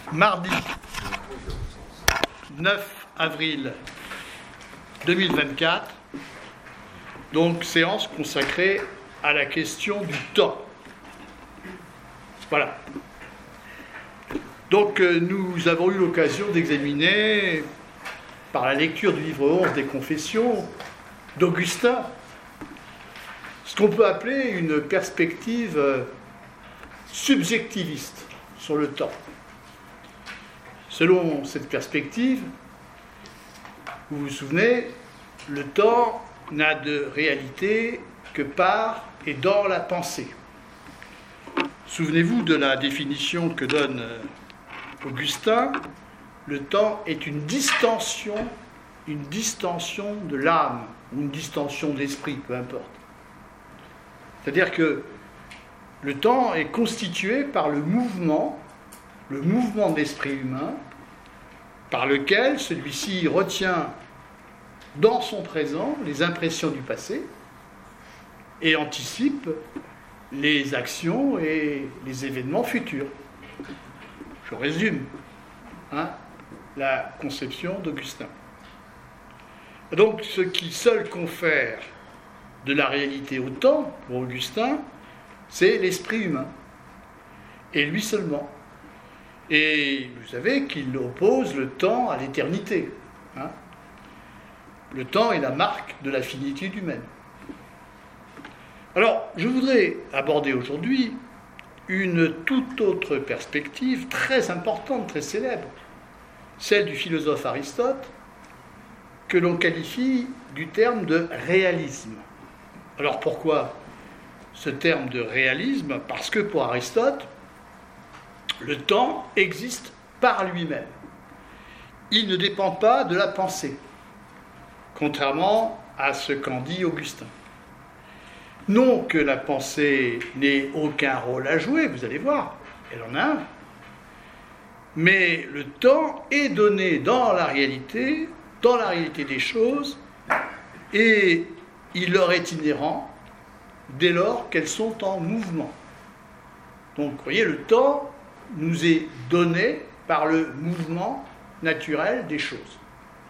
Mardi 9 avril 2024, donc séance consacrée à la question du temps. Voilà. Donc nous avons eu l'occasion d'examiner, par la lecture du livre 11 des Confessions d'Augustin, ce qu'on peut appeler une perspective subjectiviste sur le temps. Selon cette perspective, vous vous souvenez, le temps n'a de réalité que par et dans la pensée. Souvenez-vous de la définition que donne Augustin. Le temps est une distension de l'âme, ou une distension de l'esprit, peu importe. C'est-à-dire que le temps est constitué par le mouvement de l'esprit humain, par lequel celui-ci retient dans son présent les impressions du passé et anticipe les actions et les événements futurs. Je résume la conception d'Augustin. Donc, ce qui seul confère de la réalité au temps, pour Augustin, c'est l'esprit humain, et lui seulement. Et vous savez qu'il oppose le temps à l'éternité. Le temps est la marque de la finitude humaine. Alors, je voudrais aborder aujourd'hui une toute autre perspective très importante, très célèbre, celle du philosophe Aristote, que l'on qualifie du terme de réalisme. Alors pourquoi ce terme de réalisme? Parce que pour Aristote, le temps existe par lui-même. Il ne dépend pas de la pensée, contrairement à ce qu'en dit Augustin. Non que la pensée n'ait aucun rôle à jouer, vous allez voir, elle en a un. Mais le temps est donné dans la réalité des choses, et il leur est inhérent dès lors qu'elles sont en mouvement. Donc, vous voyez, le temps nous est donné par le mouvement naturel des choses.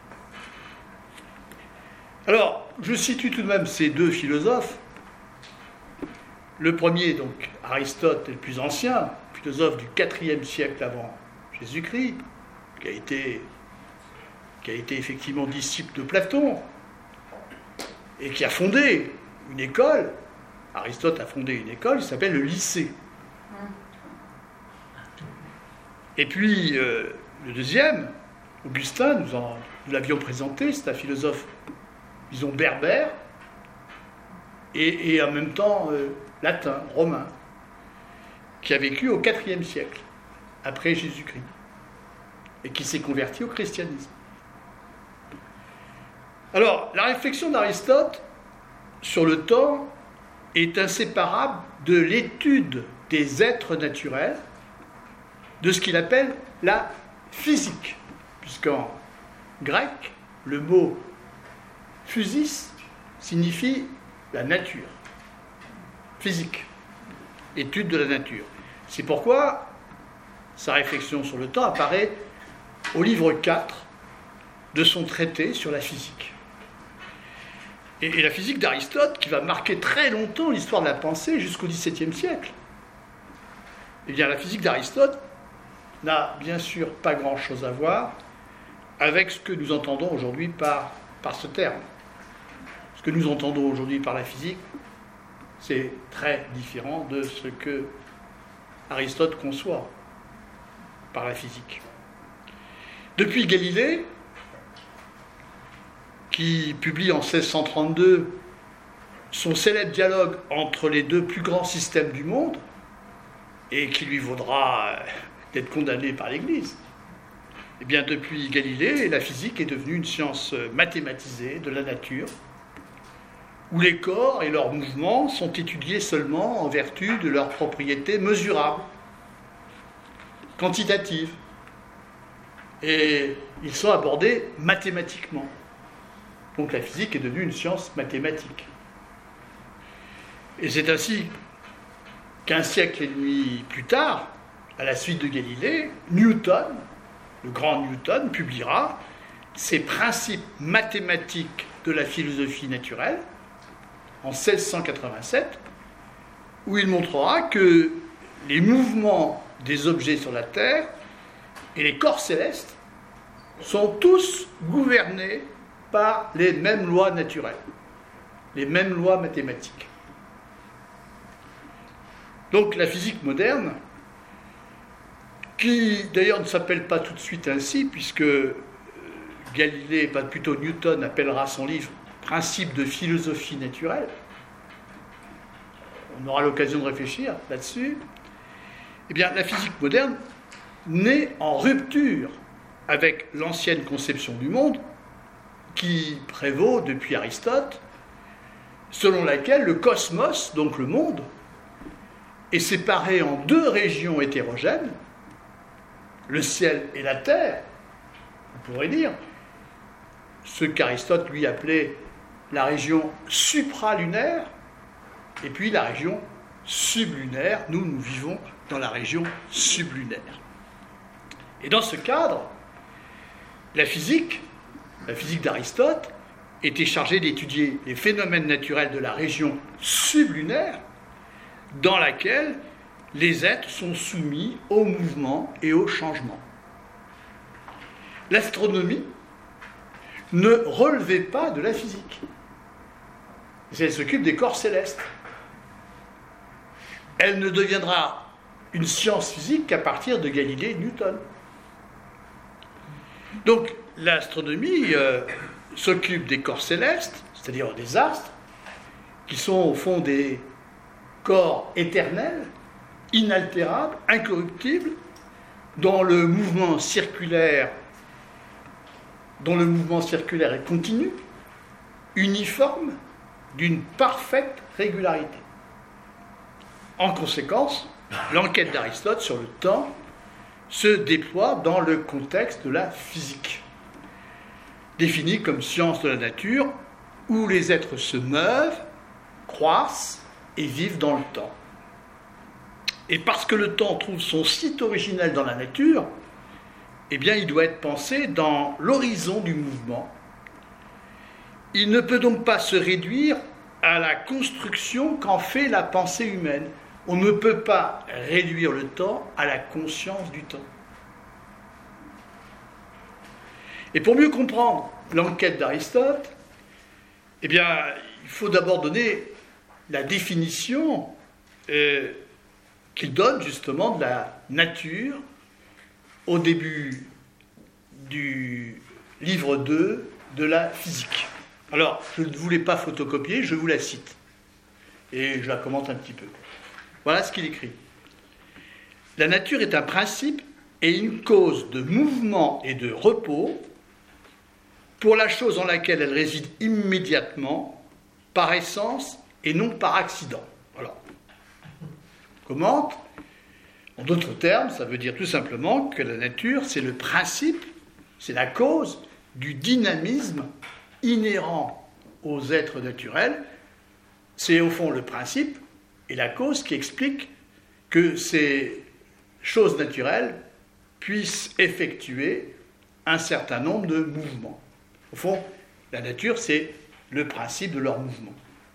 Alors, je situe tout de même ces deux philosophes. Le premier, donc, Aristote, est le plus ancien, philosophe du IVe siècle avant Jésus-Christ, qui a été effectivement disciple de Platon, et qui a fondé une école. Aristote a fondé une école qui s'appelle le lycée. Et puis, le deuxième, Augustin, nous l'avions présenté, c'est un philosophe, disons, berbère, et en même temps latin, romain, qui a vécu au IVe siècle, après Jésus-Christ, et qui s'est converti au christianisme. Alors, la réflexion d'Aristote sur le temps est inséparable de l'étude des êtres naturels, de ce qu'il appelle la physique, puisqu'en grec, le mot physis signifie la nature, physique, étude de la nature. C'est pourquoi sa réflexion sur le temps apparaît au livre 4 de son traité sur la physique. Et la physique d'Aristote, qui va marquer très longtemps l'histoire de la pensée jusqu'au XVIIe siècle, eh bien la physique d'Aristote n'a bien sûr pas grand-chose à voir avec ce que nous entendons aujourd'hui par ce terme. Ce que nous entendons aujourd'hui par la physique, c'est très différent de ce que Aristote conçoit par la physique. Depuis Galilée, qui publie en 1632 son célèbre dialogue entre les deux plus grands systèmes du monde, et qui lui vaudra d'être condamné par l'Église. Eh bien, depuis Galilée, la physique est devenue une science mathématisée de la nature, où les corps et leurs mouvements sont étudiés seulement en vertu de leurs propriétés mesurables, quantitatives, et ils sont abordés mathématiquement. Donc la physique est devenue une science mathématique. Et c'est ainsi qu'un siècle et demi plus tard, à la suite de Galilée, Newton, le grand Newton, publiera ses principes mathématiques de la philosophie naturelle en 1687, où il montrera que les mouvements des objets sur la Terre et les corps célestes sont tous gouvernés par les mêmes lois naturelles, les mêmes lois mathématiques. Donc la physique moderne, qui d'ailleurs ne s'appelle pas tout de suite ainsi, puisque Galilée, plutôt Newton, appellera son livre « Principes de philosophie naturelle », on aura l'occasion de réfléchir là-dessus, eh bien la physique moderne naît en rupture avec l'ancienne conception du monde qui prévaut depuis Aristote, selon laquelle le cosmos, donc le monde, est séparé en deux régions hétérogènes, le ciel et la terre, on pourrait dire, ce qu'Aristote lui appelait la région supralunaire, et puis la région sublunaire. Nous vivons dans la région sublunaire. Et dans ce cadre, la physique d'Aristote était chargée d'étudier les phénomènes naturels de la région sublunaire, dans laquelle les êtres sont soumis au mouvement et au changement. L'astronomie ne relevait pas de la physique. Elle s'occupe des corps célestes. Elle ne deviendra une science physique qu'à partir de Galilée et Newton. Donc l'astronomie s'occupe des corps célestes, c'est-à-dire des astres, qui sont au fond des corps éternels, inaltérables, incorruptibles, dont le mouvement circulaire est continu, uniforme, d'une parfaite régularité. En conséquence, l'enquête d'Aristote sur le temps se déploie dans le contexte de la physique, définie comme science de la nature, où les êtres se meuvent, croissent et vivent dans le temps. Et parce que le temps trouve son site originel dans la nature, eh bien, il doit être pensé dans l'horizon du mouvement. Il ne peut donc pas se réduire à la construction qu'en fait la pensée humaine. On ne peut pas réduire le temps à la conscience du temps. Et pour mieux comprendre l'enquête d'Aristote, eh bien, il faut d'abord donner la définition qu'il donne justement de la nature au début du livre 2 de la physique. Alors, je ne voulais pas photocopier, je vous la cite. Et je la commente un petit peu. Voilà ce qu'il écrit. La nature est un principe et une cause de mouvement et de repos pour la chose en laquelle elle réside immédiatement, par essence et non par accident. Alors, commente. En d'autres termes, ça veut dire tout simplement que la nature, c'est le principe, c'est la cause du dynamisme inhérent aux êtres naturels. C'est au fond le principe et la cause qui explique que ces choses naturelles puissent effectuer un certain nombre de mouvements. Au fond, la nature, c'est le principe de leur mouvement.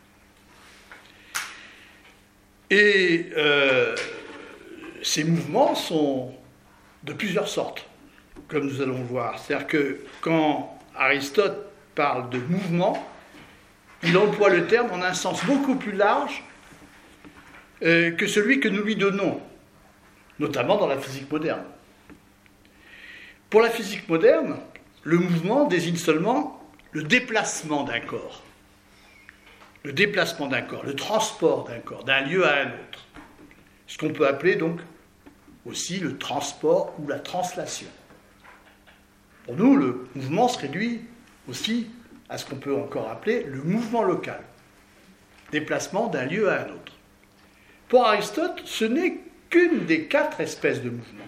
Et ces mouvements sont de plusieurs sortes, comme nous allons le voir. C'est-à-dire que quand Aristote parle de mouvement, il emploie le terme en un sens beaucoup plus large que celui que nous lui donnons, notamment dans la physique moderne. Pour la physique moderne, le mouvement désigne seulement le déplacement d'un corps. Le déplacement d'un corps, le transport d'un corps, d'un lieu à un autre. Ce qu'on peut appeler donc aussi le transport ou la translation. Pour nous, le mouvement se réduit aussi à ce qu'on peut encore appeler le mouvement local. Déplacement d'un lieu à un autre. Pour Aristote, ce n'est qu'une des 4 espèces de mouvement.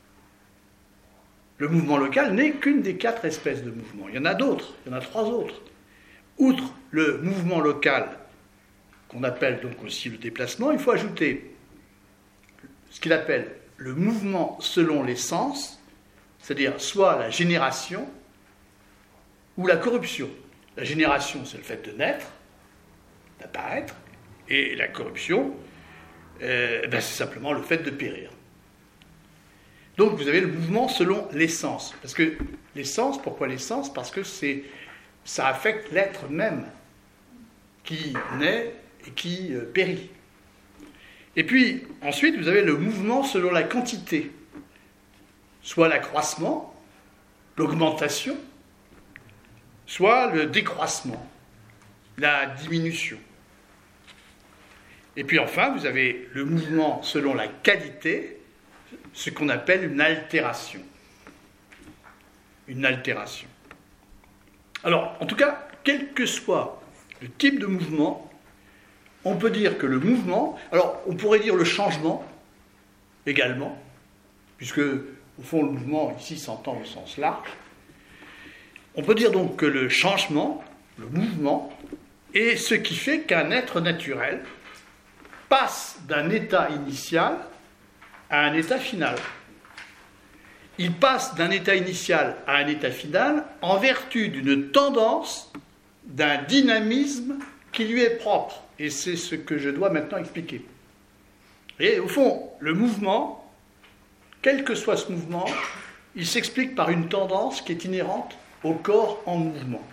Le mouvement local n'est qu'une des 4 espèces de mouvement. Il y en a d'autres, il y en a 3 autres. Outre le mouvement local, qu'on appelle donc aussi le déplacement, il faut ajouter ce qu'il appelle le mouvement selon les sens, c'est-à-dire soit la génération ou la corruption. La génération, c'est le fait de naître, d'apparaître, et la corruption, c'est simplement le fait de périr. Donc vous avez le mouvement selon l'essence. Parce que l'essence, pourquoi l'essence ? Parce que ça affecte l'être même qui naît et qui périt. Et puis ensuite vous avez le mouvement selon la quantité, soit l'accroissement, l'augmentation, soit le décroissement, la diminution. Et puis enfin vous avez le mouvement selon la qualité, ce qu'on appelle une altération. Une altération. Alors, en tout cas, quel que soit le type de mouvement, on peut dire que le mouvement, alors on pourrait dire le changement également, puisque au fond le mouvement ici s'entend au sens large. On peut dire donc que le changement, le mouvement, est ce qui fait qu'un être naturel passe d'un état initial à un état final. Il passe d'un état initial à un état final en vertu d'une tendance, d'un dynamisme qui lui est propre. Et c'est ce que je dois maintenant expliquer. Et au fond, le mouvement, quel que soit ce mouvement, il s'explique par une tendance qui est inhérente au corps en mouvement.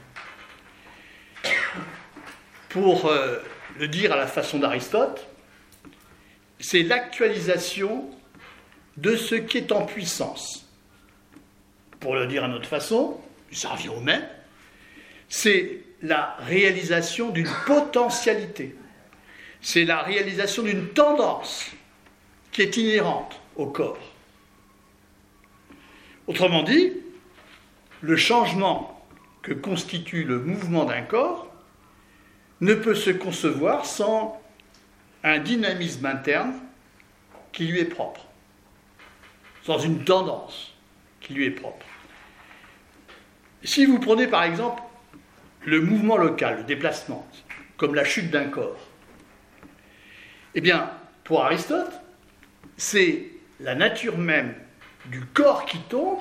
Pour le dire à la façon d'Aristote, c'est l'actualisation de ce qui est en puissance. Pour le dire à notre façon, ça revient au même, c'est la réalisation d'une potentialité. C'est la réalisation d'une tendance qui est inhérente au corps. Autrement dit, le changement que constitue le mouvement d'un corps ne peut se concevoir sans un dynamisme interne qui lui est propre, sans une tendance qui lui est propre. Si vous prenez par exemple le mouvement local, le déplacement, comme la chute d'un corps, eh bien, pour Aristote, c'est la nature même du corps qui tombe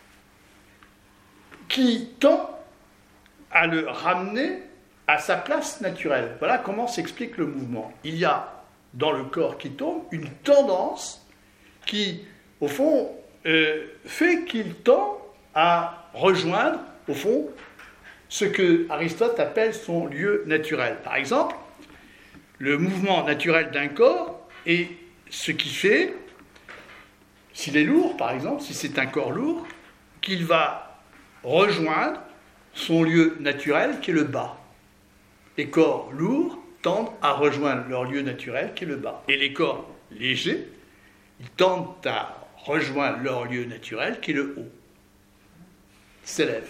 qui tend à le ramener à sa place naturelle. Voilà comment s'explique le mouvement. Il y a dans le corps qui tombe une tendance qui, au fond, fait qu'il tend à rejoindre, au fond, ce que Aristote appelle son lieu naturel. Par exemple, le mouvement naturel d'un corps est ce qui fait, s'il est lourd, par exemple, si c'est un corps lourd, qu'il va rejoindre son lieu naturel qui est le bas. Les corps lourds tendent à rejoindre leur lieu naturel qui est le bas. Et les corps légers, ils tendent à rejoindre leur lieu naturel qui est le haut. Ils s'élèvent.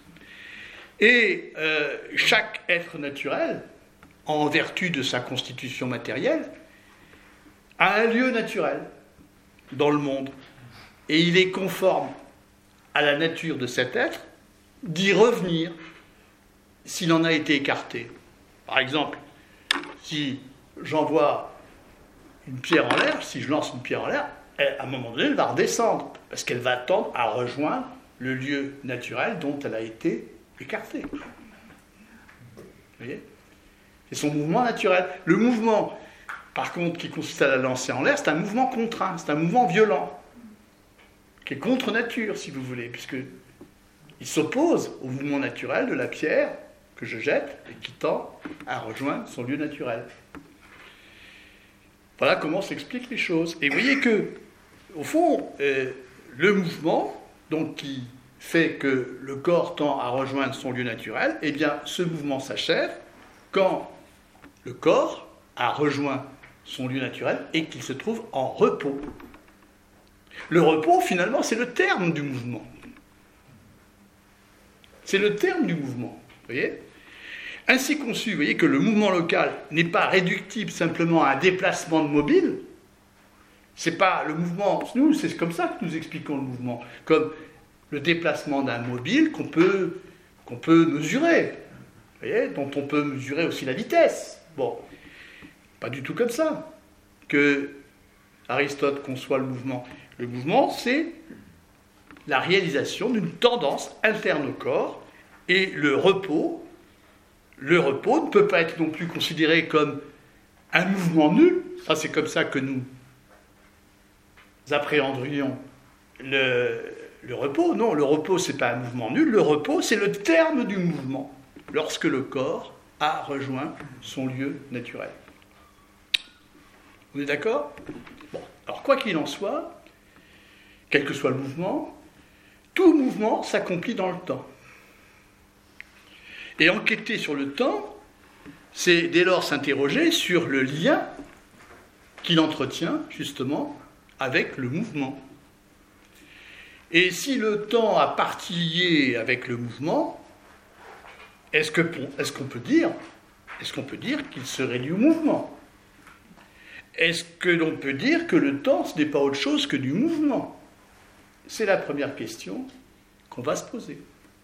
Et chaque être naturel, en vertu de sa constitution matérielle, a un lieu naturel dans le monde. Et il est conforme à la nature de cet être d'y revenir s'il en a été écarté. Par exemple, si j'envoie une pierre en l'air, si je lance une pierre en l'air, à un moment donné, elle va redescendre, parce qu'elle va tendre à rejoindre le lieu naturel dont elle a été écartée. Vous voyez ? C'est son mouvement naturel. Le mouvement, par contre, qui consiste à la lancer en l'air, c'est un mouvement contraint, c'est un mouvement violent, qui est contre nature, si vous voulez, puisqu'il s'oppose au mouvement naturel de la pierre que je jette et qui tend à rejoindre son lieu naturel. Voilà comment s'expliquent les choses. Et vous voyez que, au fond, le mouvement, donc qui fait que le corps tend à rejoindre son lieu naturel, eh bien, ce mouvement s'achève quand le corps a rejoint son lieu naturel et qu'il se trouve en repos. Le repos, finalement, c'est le terme du mouvement. C'est le terme du mouvement, vous voyez ? Ainsi conçu, vous voyez que le mouvement local n'est pas réductible simplement à un déplacement de mobile. C'est pas le mouvement, nous, c'est comme ça que nous expliquons le mouvement, comme le déplacement d'un mobile qu'on peut mesurer, vous voyez, dont on peut mesurer aussi la vitesse. Bon, pas du tout comme ça. Que Aristote conçoit le mouvement? Le mouvement, c'est la réalisation d'une tendance interne au corps, et le repos ne peut pas être non plus considéré comme un mouvement nul. Ça, c'est comme ça que nous appréhendrions le repos. Non, le repos, c'est pas un mouvement nul. Le repos, c'est le terme du mouvement, lorsque le corps a rejoint son lieu naturel. Vous êtes d'accord? Bon, alors quoi qu'il en soit, quel que soit le mouvement, tout mouvement s'accomplit dans le temps. Et enquêter sur le temps, c'est dès lors s'interroger sur le lien qu'il entretient justement avec le mouvement. Et si le temps a partie liée avec le mouvement, est-ce qu'on peut dire qu'il serait lié au mouvement? Est-ce que l'on peut dire que le temps, ce n'est pas autre chose que du mouvement? C'est la première question qu'on va se poser.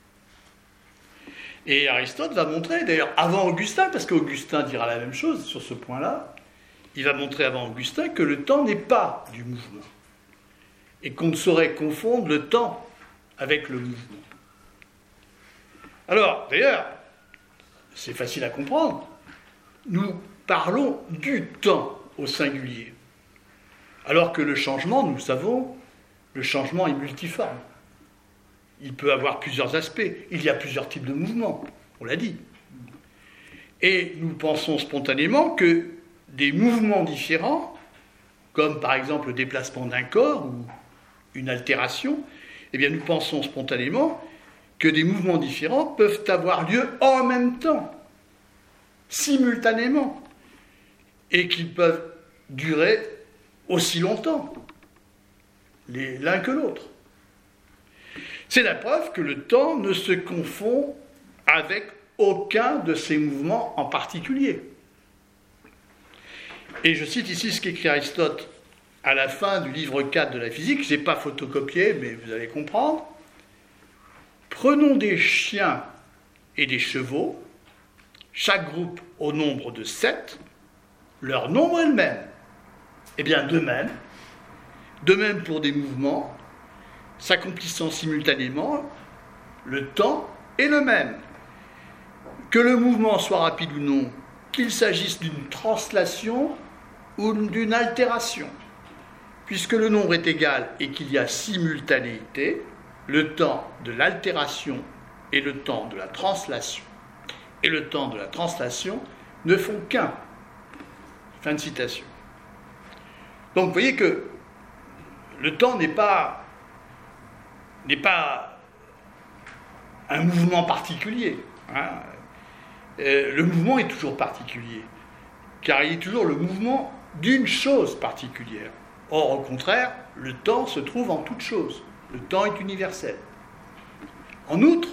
Et Aristote va montrer, d'ailleurs avant Augustin, parce qu'Augustin dira la même chose sur ce point-là, il va montrer avant Augustin que le temps n'est pas du mouvement, et qu'on ne saurait confondre le temps avec le mouvement. Alors, d'ailleurs, c'est facile à comprendre, nous parlons du temps au singulier, alors que le changement, nous le savons, le changement est multiforme. Il peut avoir plusieurs aspects. Il y a plusieurs types de mouvements, on l'a dit. Et nous pensons spontanément que des mouvements différents, comme par exemple le déplacement d'un corps ou une altération, eh bien nous pensons spontanément que des mouvements différents peuvent avoir lieu en même temps, simultanément, et qu'ils peuvent durer aussi longtemps, l'un que l'autre. C'est la preuve que le temps ne se confond avec aucun de ces mouvements en particulier. Et je cite ici ce qu'écrit Aristote à la fin du livre 4 de la physique. Je n'ai pas photocopié, mais vous allez comprendre. Prenons des chiens et des chevaux, chaque groupe au nombre de 7, leur nombre est le même. Eh bien, de même pour des mouvements, s'accomplissant simultanément, le temps est le même. Que le mouvement soit rapide ou non, qu'il s'agisse d'une translation ou d'une altération. Puisque le nombre est égal et qu'il y a simultanéité, le temps de l'altération et le temps de la translation ne font qu'un. Fin de citation. Donc vous voyez que le temps n'est pas un mouvement particulier. Le mouvement est toujours particulier, car il est toujours le mouvement d'une chose particulière. Or, au contraire, le temps se trouve en toute chose. Le temps est universel. En outre,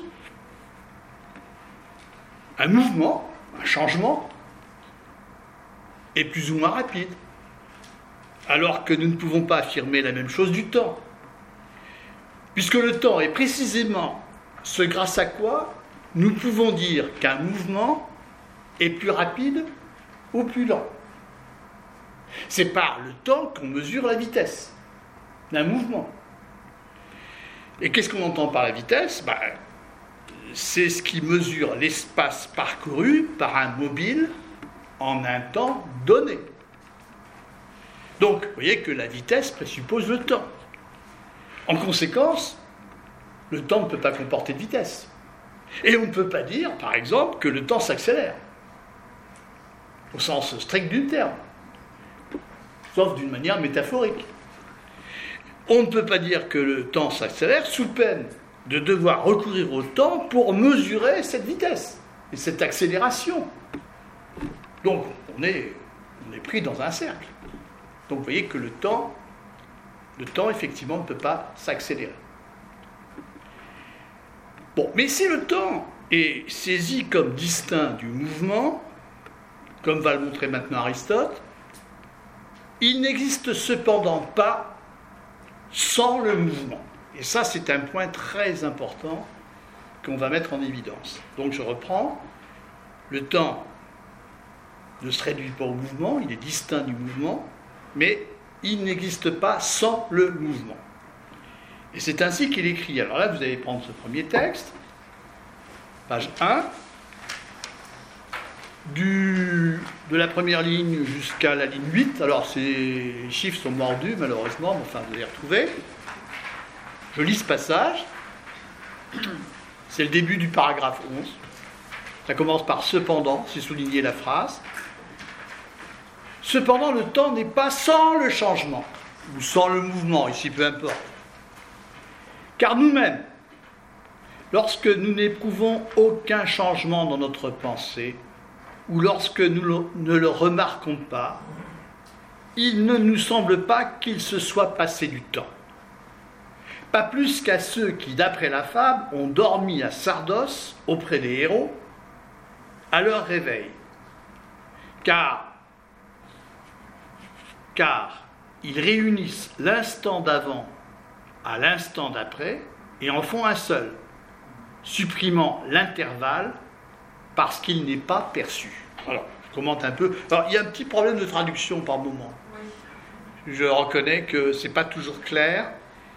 un mouvement, un changement, est plus ou moins rapide, alors que nous ne pouvons pas affirmer la même chose du temps. Puisque le temps est précisément ce grâce à quoi nous pouvons dire qu'un mouvement est plus rapide ou plus lent. C'est par le temps qu'on mesure la vitesse d'un mouvement. Et qu'est-ce qu'on entend par la vitesse? C'est ce qui mesure l'espace parcouru par un mobile en un temps donné. Donc, vous voyez que la vitesse présuppose le temps. En conséquence, le temps ne peut pas comporter de vitesse. Et on ne peut pas dire, par exemple, que le temps s'accélère, au sens strict du terme, sauf d'une manière métaphorique. On ne peut pas dire que le temps s'accélère sous peine de devoir recourir au temps pour mesurer cette vitesse et cette accélération. Donc, on est pris dans un cercle. Donc, vous voyez que le temps, effectivement, ne peut pas s'accélérer. Bon, mais si le temps est saisi comme distinct du mouvement, comme va le montrer maintenant Aristote, il n'existe cependant pas sans le mouvement. Et ça, c'est un point très important qu'on va mettre en évidence. Donc, je reprends. Le temps ne se réduit pas au mouvement, il est distinct du mouvement, mais il n'existe pas sans le mouvement. Et c'est ainsi qu'il écrit. Alors là, vous allez prendre ce premier texte, page 1, de la première ligne jusqu'à la ligne 8. Alors, les chiffres sont mordus, malheureusement, mais enfin, vous allez retrouver. Je lis ce passage. C'est le début du paragraphe 11. Ça commence par « cependant », c'est souligné la phrase. « Cependant, le temps n'est pas sans le changement, ou sans le mouvement, ici peu importe. Car nous-mêmes, lorsque nous n'éprouvons aucun changement dans notre pensée, ou lorsque nous ne le remarquons pas, il ne nous semble pas qu'il se soit passé du temps. Pas plus qu'à ceux qui, d'après la fable, ont dormi à Sardos auprès des héros, à leur réveil. Car ils réunissent l'instant d'avant à l'instant d'après et en font un seul, supprimant l'intervalle parce qu'il n'est pas perçu. Alors, je commente un peu. Alors, il y a un petit problème de traduction par moment. Oui. Je reconnais que c'est pas toujours clair.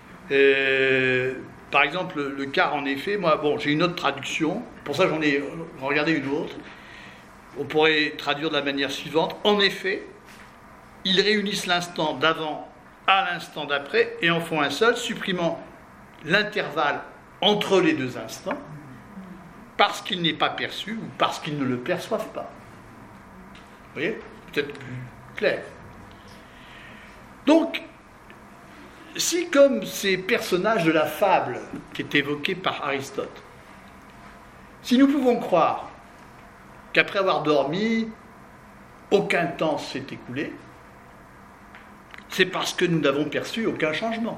Par exemple, le car, en effet, moi, j'ai une autre traduction. Pour ça, j'en ai regardé une autre. On pourrait traduire de la manière suivante. En effet, ils réunissent l'instant d'avant à l'instant d'après et en font un seul, supprimant l'intervalle entre les deux instants parce qu'il n'est pas perçu ou parce qu'ils ne le perçoivent pas. Vous voyez ? Peut-être plus clair. Donc, si comme ces personnages de la fable qui est évoqué par Aristote, si nous pouvons croire qu'après avoir dormi, aucun temps s'est écoulé, c'est parce que nous n'avons perçu aucun changement.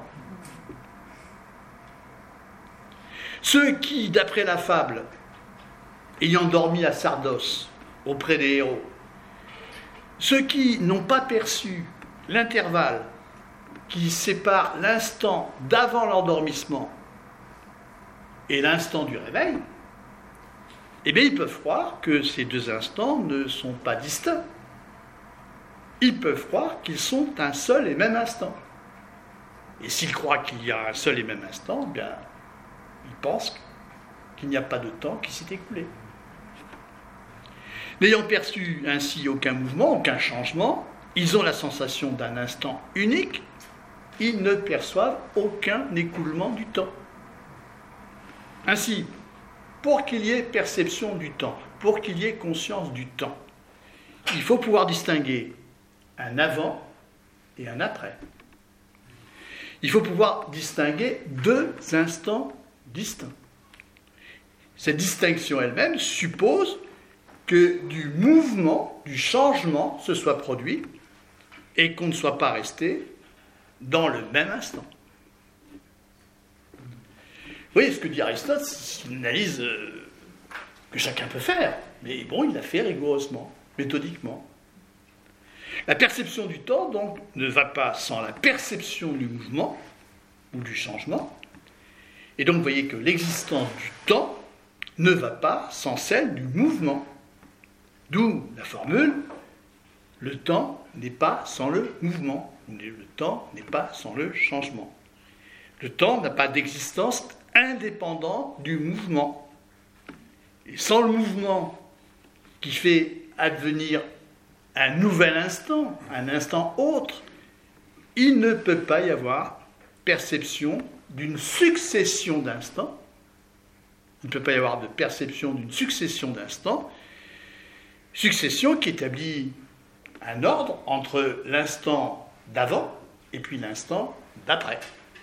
Ceux qui, d'après la fable, ayant dormi à Sardos, auprès des héros, ceux qui n'ont pas perçu l'intervalle qui sépare l'instant d'avant l'endormissement et l'instant du réveil, eh bien, ils peuvent croire que ces deux instants ne sont pas distincts. Ils peuvent croire qu'ils sont un seul et même instant. Et s'ils croient qu'il y a un seul et même instant, bien, ils pensent qu'il n'y a pas de temps qui s'est écoulé. N'ayant perçu ainsi aucun mouvement, aucun changement, ils ont la sensation d'un instant unique, ils ne perçoivent aucun écoulement du temps. Ainsi, pour qu'il y ait perception du temps, pour qu'il y ait conscience du temps, il faut pouvoir distinguer un avant et un après. Il faut pouvoir distinguer deux instants distincts. Cette distinction elle-même suppose que du mouvement, du changement se soit produit et qu'on ne soit pas resté dans le même instant. Vous voyez ce que dit Aristote, c'est une analyse que chacun peut faire, mais bon, il l'a fait rigoureusement, méthodiquement. La perception du temps, donc, ne va pas sans la perception du mouvement ou du changement. Et donc, vous voyez que l'existence du temps ne va pas sans celle du mouvement. D'où la formule « le temps n'est pas sans le mouvement » ou « le temps n'est pas sans le changement ». Le temps n'a pas d'existence indépendante du mouvement. Et sans le mouvement qui fait advenir un nouvel instant, un instant autre, il ne peut pas y avoir perception d'une succession d'instants. Il ne peut pas y avoir de perception d'une succession d'instants, succession qui établit un ordre entre l'instant d'avant et puis l'instant d'après.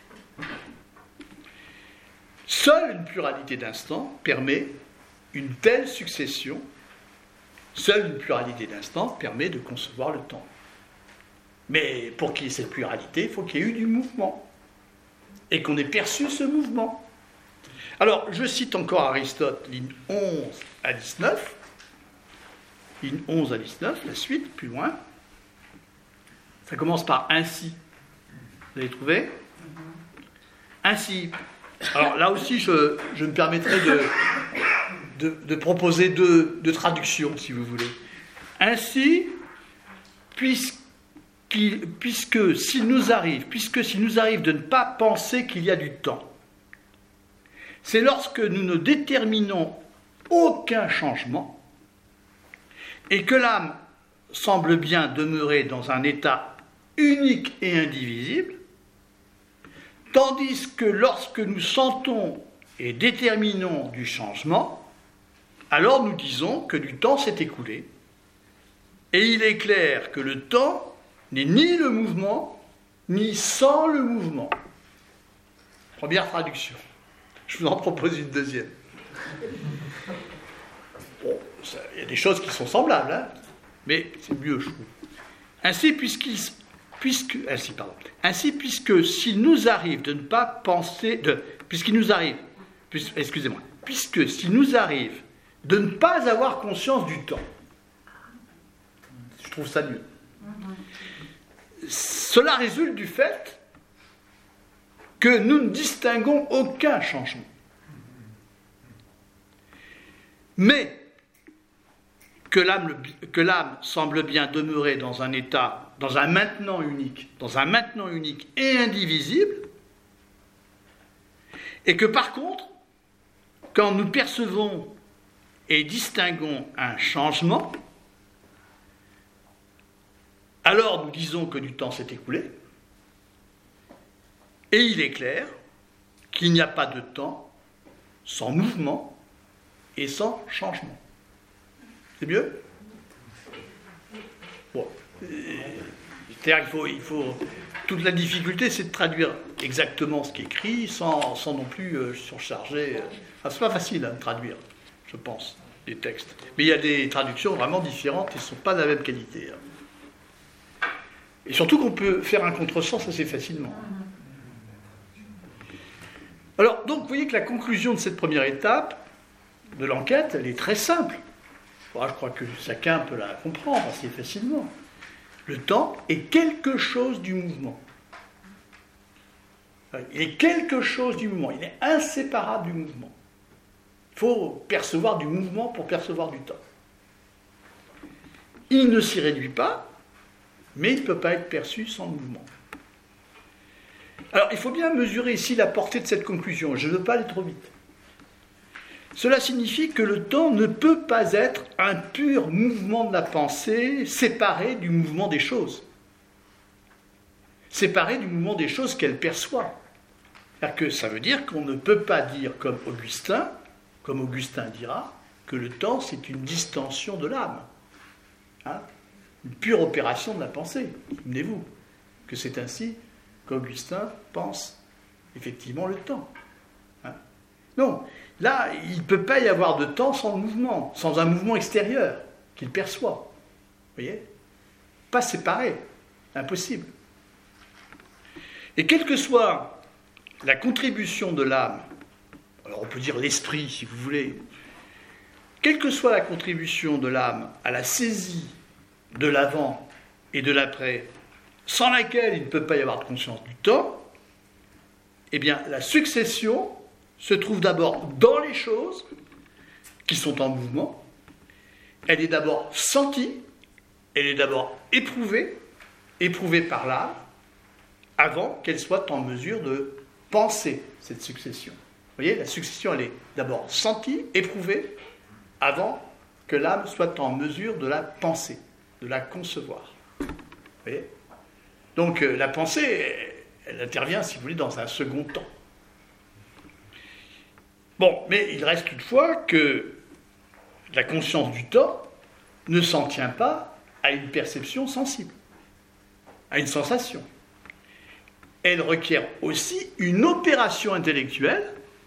Seule une pluralité d'instants permet une telle succession. Seule une pluralité d'instants permet de concevoir le temps. Mais pour qu'il y ait cette pluralité, il faut qu'il y ait eu du mouvement. Et qu'on ait perçu ce mouvement. Alors, je cite encore Aristote, ligne 11 à 19. Ligne 11 à 19, la suite, plus loin. Ça commence par « ainsi ». Vous avez trouvé ? Ainsi. Alors là aussi, je me permettrai de proposer deux traductions, si vous voulez. Ainsi, puisqu'il puisque s'il nous arrive de ne pas penser qu'il y a du temps, c'est lorsque nous ne déterminons aucun changement et que l'âme semble bien demeurer dans un état unique et indivisible, tandis que lorsque nous sentons et déterminons du changement, alors nous disons que du temps s'est écoulé, et il est clair que le temps n'est ni le mouvement, ni sans le mouvement. Première traduction. Je vous en propose une deuxième. Bon, il y a des choses qui sont semblables, hein, mais c'est mieux, je trouve. Ainsi, puisque s'il nous arrive de ne pas penser, puisque s'il nous arrive de ne pas avoir conscience du temps, je trouve ça mieux. Cela résulte du fait que nous ne distinguons aucun changement. Mais que l'âme semble bien demeurer dans un état, dans un maintenant unique et indivisible, et que par contre, quand nous percevons et distinguons un changement, alors nous disons que du temps s'est écoulé, et il est clair qu'il n'y a pas de temps sans mouvement et sans changement. C'est mieux ? Bon. C'est-à-dire qu'il faut... Toute la difficulté, c'est de traduire exactement ce qui est écrit sans non plus surcharger. C'est pas facile de traduire, je pense, les textes. Mais il y a des traductions vraiment différentes et ne sont pas de la même qualité. Et surtout qu'on peut faire un contresens assez facilement. Alors, donc, vous voyez que la conclusion de cette première étape de l'enquête, elle est très simple. Bon, je crois que chacun peut la comprendre assez facilement. Le temps est quelque chose du mouvement. Il est quelque chose du mouvement. Il est inséparable du mouvement. Il faut percevoir du mouvement pour percevoir du temps. Il ne s'y réduit pas, mais il ne peut pas être perçu sans mouvement. Alors, il faut bien mesurer ici la portée de cette conclusion. Je ne veux pas aller trop vite. Cela signifie que le temps ne peut pas être un pur mouvement de la pensée séparé du mouvement des choses. Séparé du mouvement des choses qu'elle perçoit. C'est-à-dire que ça veut dire qu'on ne peut pas dire comme Augustin dira, que le temps c'est une distension de l'âme. Hein, une pure opération de la pensée. Souvenez-vous que c'est ainsi qu'Augustin pense effectivement le temps. Hein. Non. Là, il ne peut pas y avoir de temps sans mouvement, sans un mouvement extérieur qu'il perçoit. Vous voyez ? Pas séparé. Impossible. Et quelle que soit la contribution de l'âme, alors on peut dire l'esprit si vous voulez, quelle que soit la contribution de l'âme à la saisie de l'avant et de l'après, sans laquelle il ne peut pas y avoir de conscience du temps, eh bien la succession se trouve d'abord dans les choses qui sont en mouvement. Elle est d'abord sentie, elle est d'abord éprouvée par l'âme, avant qu'elle soit en mesure de penser cette succession. Vous voyez, la succession, elle est d'abord sentie, éprouvée, avant que l'âme soit en mesure de la penser, de la concevoir. Vous voyez ? Donc la pensée, elle intervient, si vous voulez, dans un second temps. Bon, mais il reste toutefois que la conscience du temps ne s'en tient pas à une perception sensible, à une sensation. Elle requiert aussi une opération intellectuelle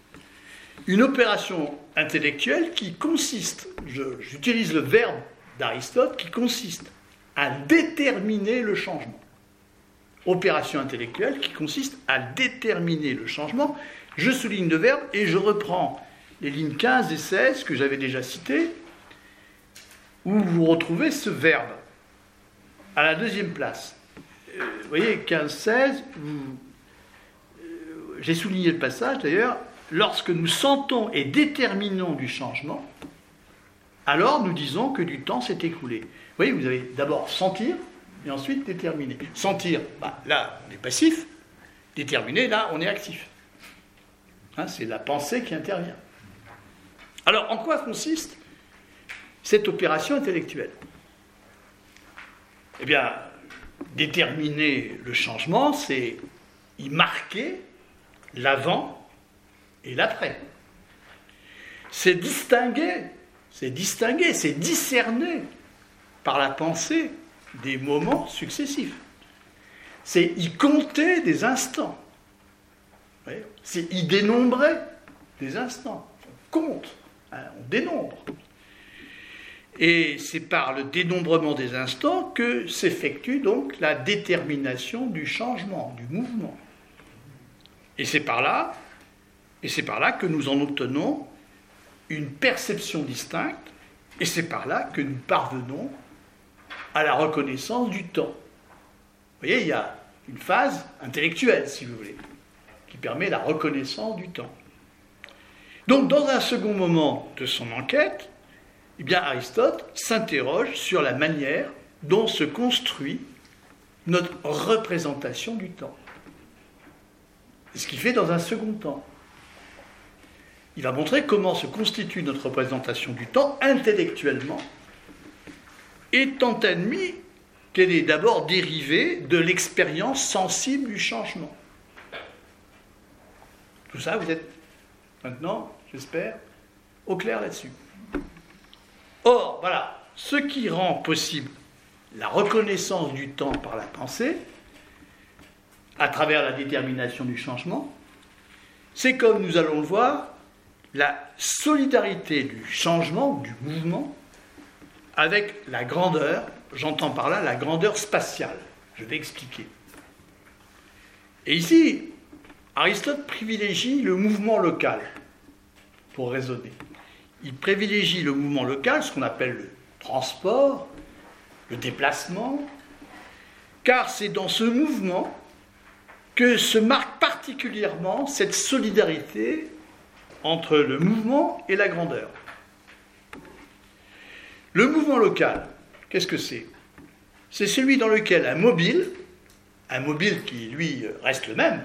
qui consiste, j'utilise le verbe d'Aristote, qui consiste à déterminer le changement. Opération intellectuelle qui consiste à déterminer le changement. Je souligne le verbe et je reprends les lignes 15 et 16 que j'avais déjà citées, où vous retrouvez ce verbe à la deuxième place. Vous voyez, 15-16, j'ai souligné le passage d'ailleurs, lorsque nous sentons et déterminons du changement, alors nous disons que du temps s'est écoulé. Vous voyez, vous allez d'abord sentir, et ensuite déterminer. Sentir, là, on est passif. Déterminer, là, on est actif. Hein, c'est la pensée qui intervient. Alors, en quoi consiste cette opération intellectuelle? Eh bien, déterminer le changement, c'est y marquer l'avant et l'après. C'est distinguer, c'est discerner par la pensée des moments successifs. C'est y compter des instants. C'est y dénombrer des instants. On compte, on dénombre. Et c'est par le dénombrement des instants que s'effectue donc la détermination du changement, du mouvement. Et c'est par là que nous en obtenons une perception distincte, et c'est par là que nous parvenons à la reconnaissance du temps. Vous voyez, il y a une phase intellectuelle, si vous voulez, qui permet la reconnaissance du temps. Donc, dans un second moment de son enquête, eh bien, Aristote s'interroge sur la manière dont se construit notre représentation du temps. C'est ce qu'il fait dans un second temps. Il va montrer comment se constitue notre représentation du temps intellectuellement, étant admis qu'elle est d'abord dérivée de l'expérience sensible du changement. Tout ça, vous êtes maintenant, j'espère, au clair là-dessus. Or, voilà, ce qui rend possible la reconnaissance du temps par la pensée, à travers la détermination du changement, c'est, comme nous allons le voir, la solidarité du changement, du mouvement, avec la grandeur, j'entends par là la grandeur spatiale. Je vais expliquer. Et ici, Aristote privilégie le mouvement local pour raisonner. Il privilégie le mouvement local, ce qu'on appelle le transport, le déplacement, car c'est dans ce mouvement que se marque particulièrement cette solidarité entre le mouvement et la grandeur. Le mouvement local, qu'est-ce que c'est? C'est celui dans lequel un mobile qui, lui, reste le même,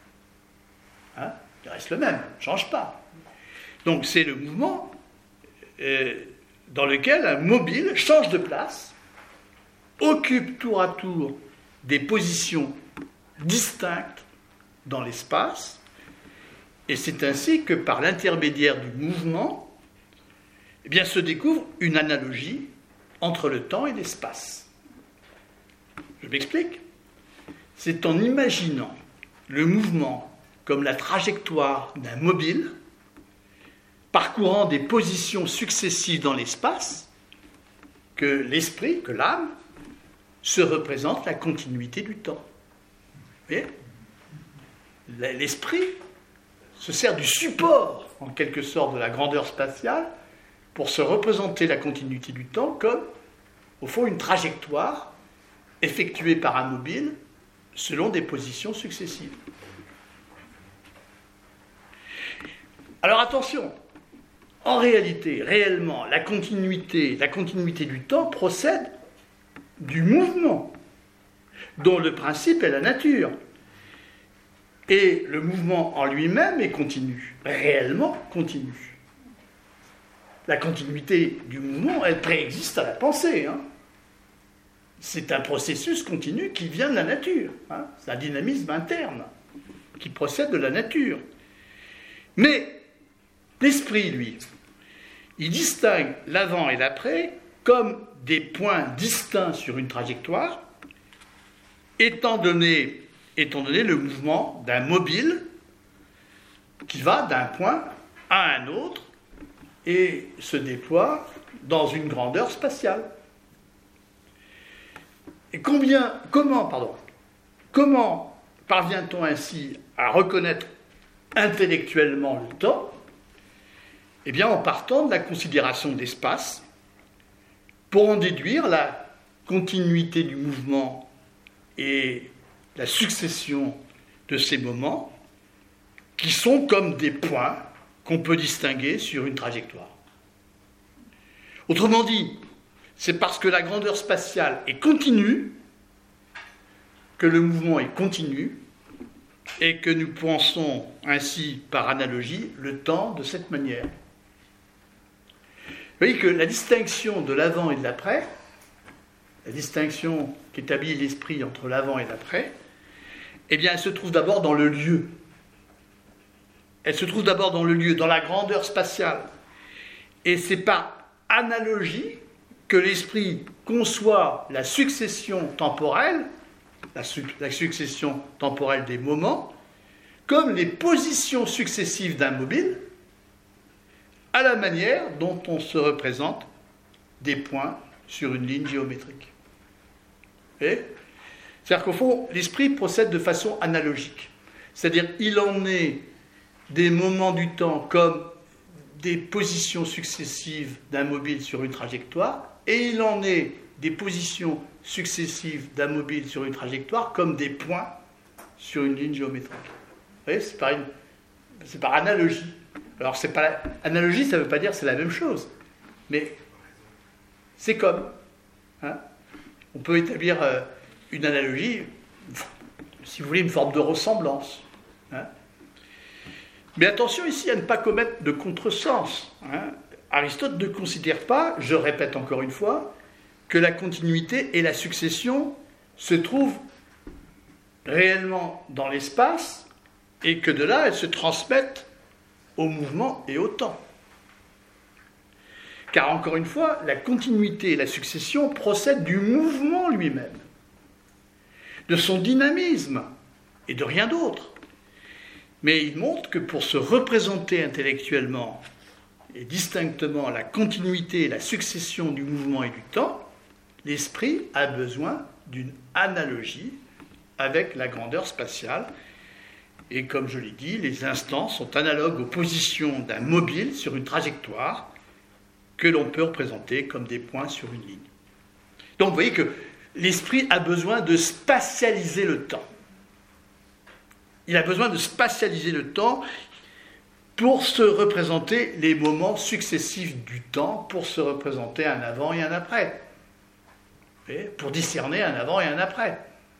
il reste le même, ne change pas. Donc c'est le mouvement dans lequel un mobile change de place, occupe tour à tour des positions distinctes dans l'espace, et c'est ainsi que par l'intermédiaire du mouvement, eh bien, se découvre une analogie entre le temps et l'espace. Je m'explique. C'est en imaginant le mouvement comme la trajectoire d'un mobile, parcourant des positions successives dans l'espace, que l'esprit, que l'âme, se représente la continuité du temps. Vous voyez ? L'esprit se sert du support, en quelque sorte, de la grandeur spatiale pour se représenter la continuité du temps comme, au fond, une trajectoire effectuée par un mobile selon des positions successives. Alors attention, en réalité, réellement, la continuité du temps procède du mouvement, dont le principe est la nature. Et le mouvement en lui-même est continu, réellement continu. La continuité du mouvement, elle préexiste à la pensée. C'est un processus continu qui vient de la nature. C'est un dynamisme interne qui procède de la nature. Mais l'esprit, lui, il distingue l'avant et l'après comme des points distincts sur une trajectoire, étant donné le mouvement d'un mobile qui va d'un point à un autre et se déploie dans une grandeur spatiale. Et comment parvient-on ainsi à reconnaître intellectuellement le temps? Eh bien, en partant de la considération d'espace, pour en déduire la continuité du mouvement et la succession de ces moments, qui sont comme des points qu'on peut distinguer sur une trajectoire. Autrement dit, c'est parce que la grandeur spatiale est continue que le mouvement est continu et que nous pensons ainsi, par analogie, le temps de cette manière. Vous voyez que la distinction de l'avant et de l'après, la distinction qu'établit l'esprit entre l'avant et l'après, eh bien, elle se trouve d'abord dans le lieu. Elle se trouve d'abord dans le lieu, dans la grandeur spatiale. Et c'est par analogie que l'esprit conçoit la succession temporelle, la succession temporelle des moments, comme les positions successives d'un mobile, à la manière dont on se représente des points sur une ligne géométrique. C'est-à-dire qu'au fond, l'esprit procède de façon analogique. C'est-à-dire il en est des moments du temps comme des positions successives d'un mobile sur une trajectoire, et il en est des positions successives d'un mobile sur une trajectoire comme des points sur une ligne géométrique. Vous voyez, c'est par analogie. Alors, analogie, ça ne veut pas dire que c'est la même chose, mais c'est comme. Hein, on peut établir une analogie, si vous voulez, une forme de ressemblance. Hein. Mais attention ici à ne pas commettre de contresens. Hein. Aristote ne considère pas, je répète encore une fois, que la continuité et la succession se trouvent réellement dans l'espace et que de là, elles se transmettent au mouvement et au temps. Car encore une fois, la continuité et la succession procèdent du mouvement lui-même, de son dynamisme et de rien d'autre. Mais il montre que pour se représenter intellectuellement et distinctement la continuité et la succession du mouvement et du temps, l'esprit a besoin d'une analogie avec la grandeur spatiale. Et comme je l'ai dit, les instants sont analogues aux positions d'un mobile sur une trajectoire que l'on peut représenter comme des points sur une ligne. Donc vous voyez que l'esprit a besoin de spatialiser le temps. Il a besoin de spatialiser le temps pour se représenter les moments successifs du temps, pour se représenter un avant et un après. Et pour discerner un avant et un après.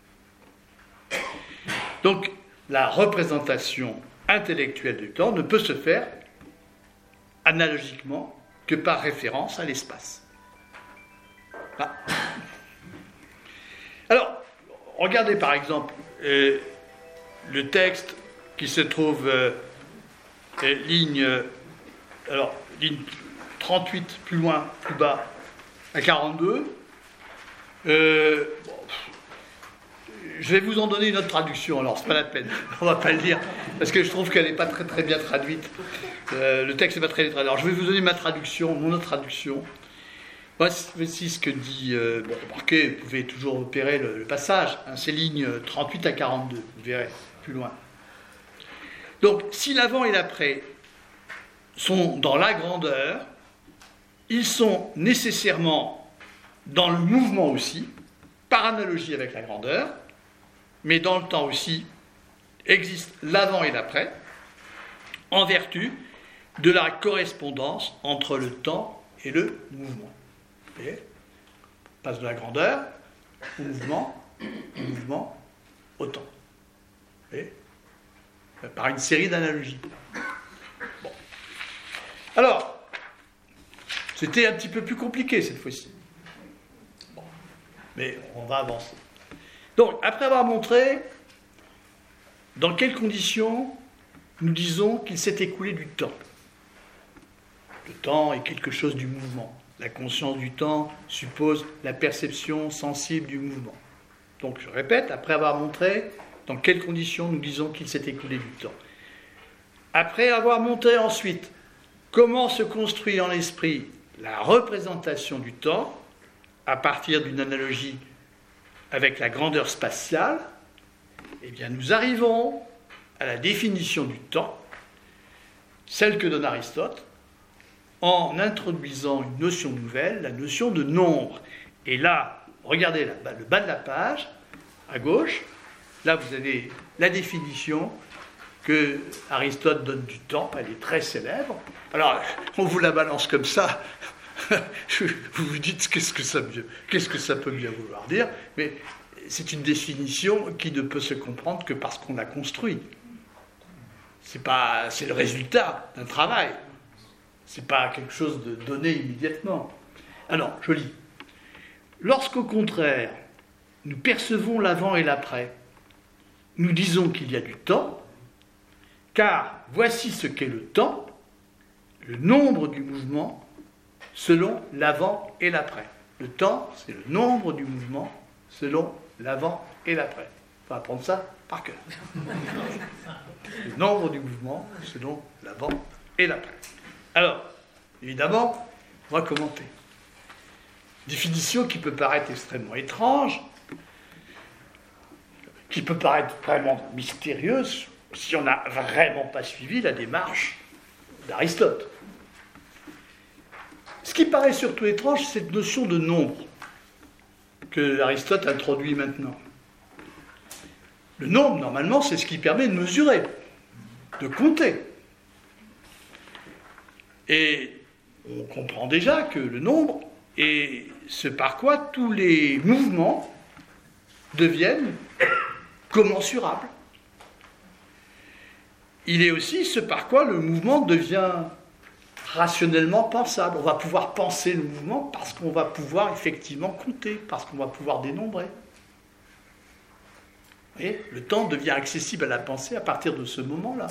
Donc, la représentation intellectuelle du temps ne peut se faire analogiquement que par référence à l'espace. Ah. Alors, regardez par exemple le texte qui se trouve ligne 38 plus loin, plus bas, à 42. Je vais vous en donner une autre traduction, alors c'est pas la peine, on va pas le dire, parce que je trouve qu'elle n'est pas très, très bien traduite. Le texte n'est pas très bien traduit. Alors je vais vous donner ma traduction, mon autre traduction. Voici ce que dit, remarquez, vous pouvez toujours repérer le passage, hein, c'est lignes 38 à 42, vous verrez, plus loin. Donc, si l'avant et l'après sont dans la grandeur, ils sont nécessairement dans le mouvement aussi, par analogie avec la grandeur, mais dans le temps aussi, existe l'avant et l'après, en vertu de la correspondance entre le temps et le mouvement. Vous voyez ? On passe de la grandeur au mouvement au temps. Vous voyez ? Par une série d'analogies. Bon. Alors, c'était un petit peu plus compliqué cette fois-ci. Bon. Mais on va avancer. Donc, après avoir montré dans quelles conditions nous disons qu'il s'est écoulé du temps. Le temps est quelque chose du mouvement. La conscience du temps suppose la perception sensible du mouvement. Donc, je répète, après avoir montré dans quelles conditions nous disons qu'il s'est écoulé du temps. Après avoir montré ensuite comment se construit en l'esprit la représentation du temps à partir d'une analogie avec la grandeur spatiale, eh bien nous arrivons à la définition du temps, celle que donne Aristote, en introduisant une notion nouvelle, la notion de nombre. Et là, regardez là, le bas de la page, à gauche, là vous avez la définition que Aristote donne du temps, elle est très célèbre. Alors, on vous la balance comme ça, vous vous dites qu'est-ce que ça peut bien vouloir dire, mais c'est une définition qui ne peut se comprendre que parce qu'on l'a construit. C'est le résultat d'un travail. C'est pas quelque chose de donné immédiatement. Alors, je lis. Lorsqu'au contraire, nous percevons l'avant et l'après, nous disons qu'il y a du temps, car voici ce qu'est le temps, le nombre du mouvement selon l'avant et l'après. Le temps, c'est le nombre du mouvement selon l'avant et l'après. Il faut apprendre ça par cœur. Le nombre du mouvement selon l'avant et l'après. Alors, évidemment, on va commenter. Définition qui peut paraître extrêmement étrange, qui peut paraître vraiment mystérieuse, si on n'a vraiment pas suivi la démarche d'Aristote. Ce qui paraît surtout étrange, c'est cette notion de nombre que Aristote introduit maintenant. Le nombre, normalement, c'est ce qui permet de mesurer, de compter. Et on comprend déjà que le nombre est ce par quoi tous les mouvements deviennent commensurables. Il est aussi ce par quoi le mouvement devient rationnellement pensable. On va pouvoir penser le mouvement parce qu'on va pouvoir effectivement compter, parce qu'on va pouvoir dénombrer. Vous voyez, le temps devient accessible à la pensée à partir de ce moment-là.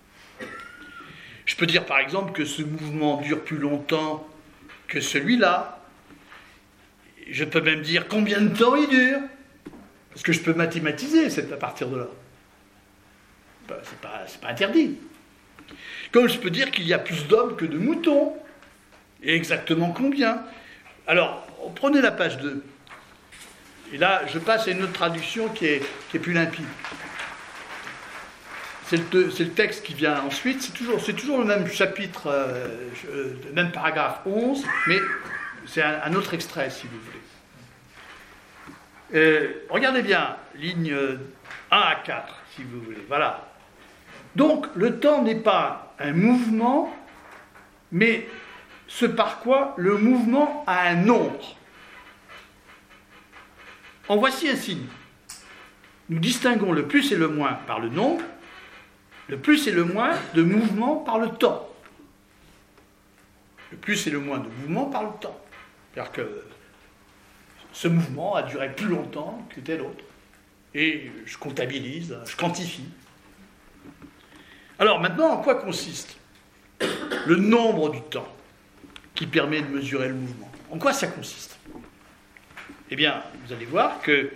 Je peux dire par exemple que ce mouvement dure plus longtemps que celui-là. Je peux même dire combien de temps il dure, parce que je peux mathématiser à partir de là. C'est pas interdit. Comme je peux dire qu'il y a plus d'hommes que de moutons. Et exactement combien. Alors, prenez la page 2. Et là, je passe à une autre traduction qui est plus limpide. C'est le texte qui vient ensuite. C'est toujours le même chapitre, le même paragraphe 11, mais c'est un autre extrait, si vous voulez. Regardez bien, ligne 1 à 4, si vous voulez. Voilà. Donc, le temps n'est pas un mouvement, mais ce par quoi le mouvement a un nombre. En voici un signe. Nous distinguons le plus et le moins par le nombre, le plus et le moins de mouvement par le temps. Le plus et le moins de mouvement par le temps. C'est-à-dire que ce mouvement a duré plus longtemps que tel autre. Et je comptabilise, je quantifie. Alors maintenant, en quoi consiste le nombre du temps qui permet de mesurer le mouvement? En quoi ça consiste? Eh bien, vous allez voir que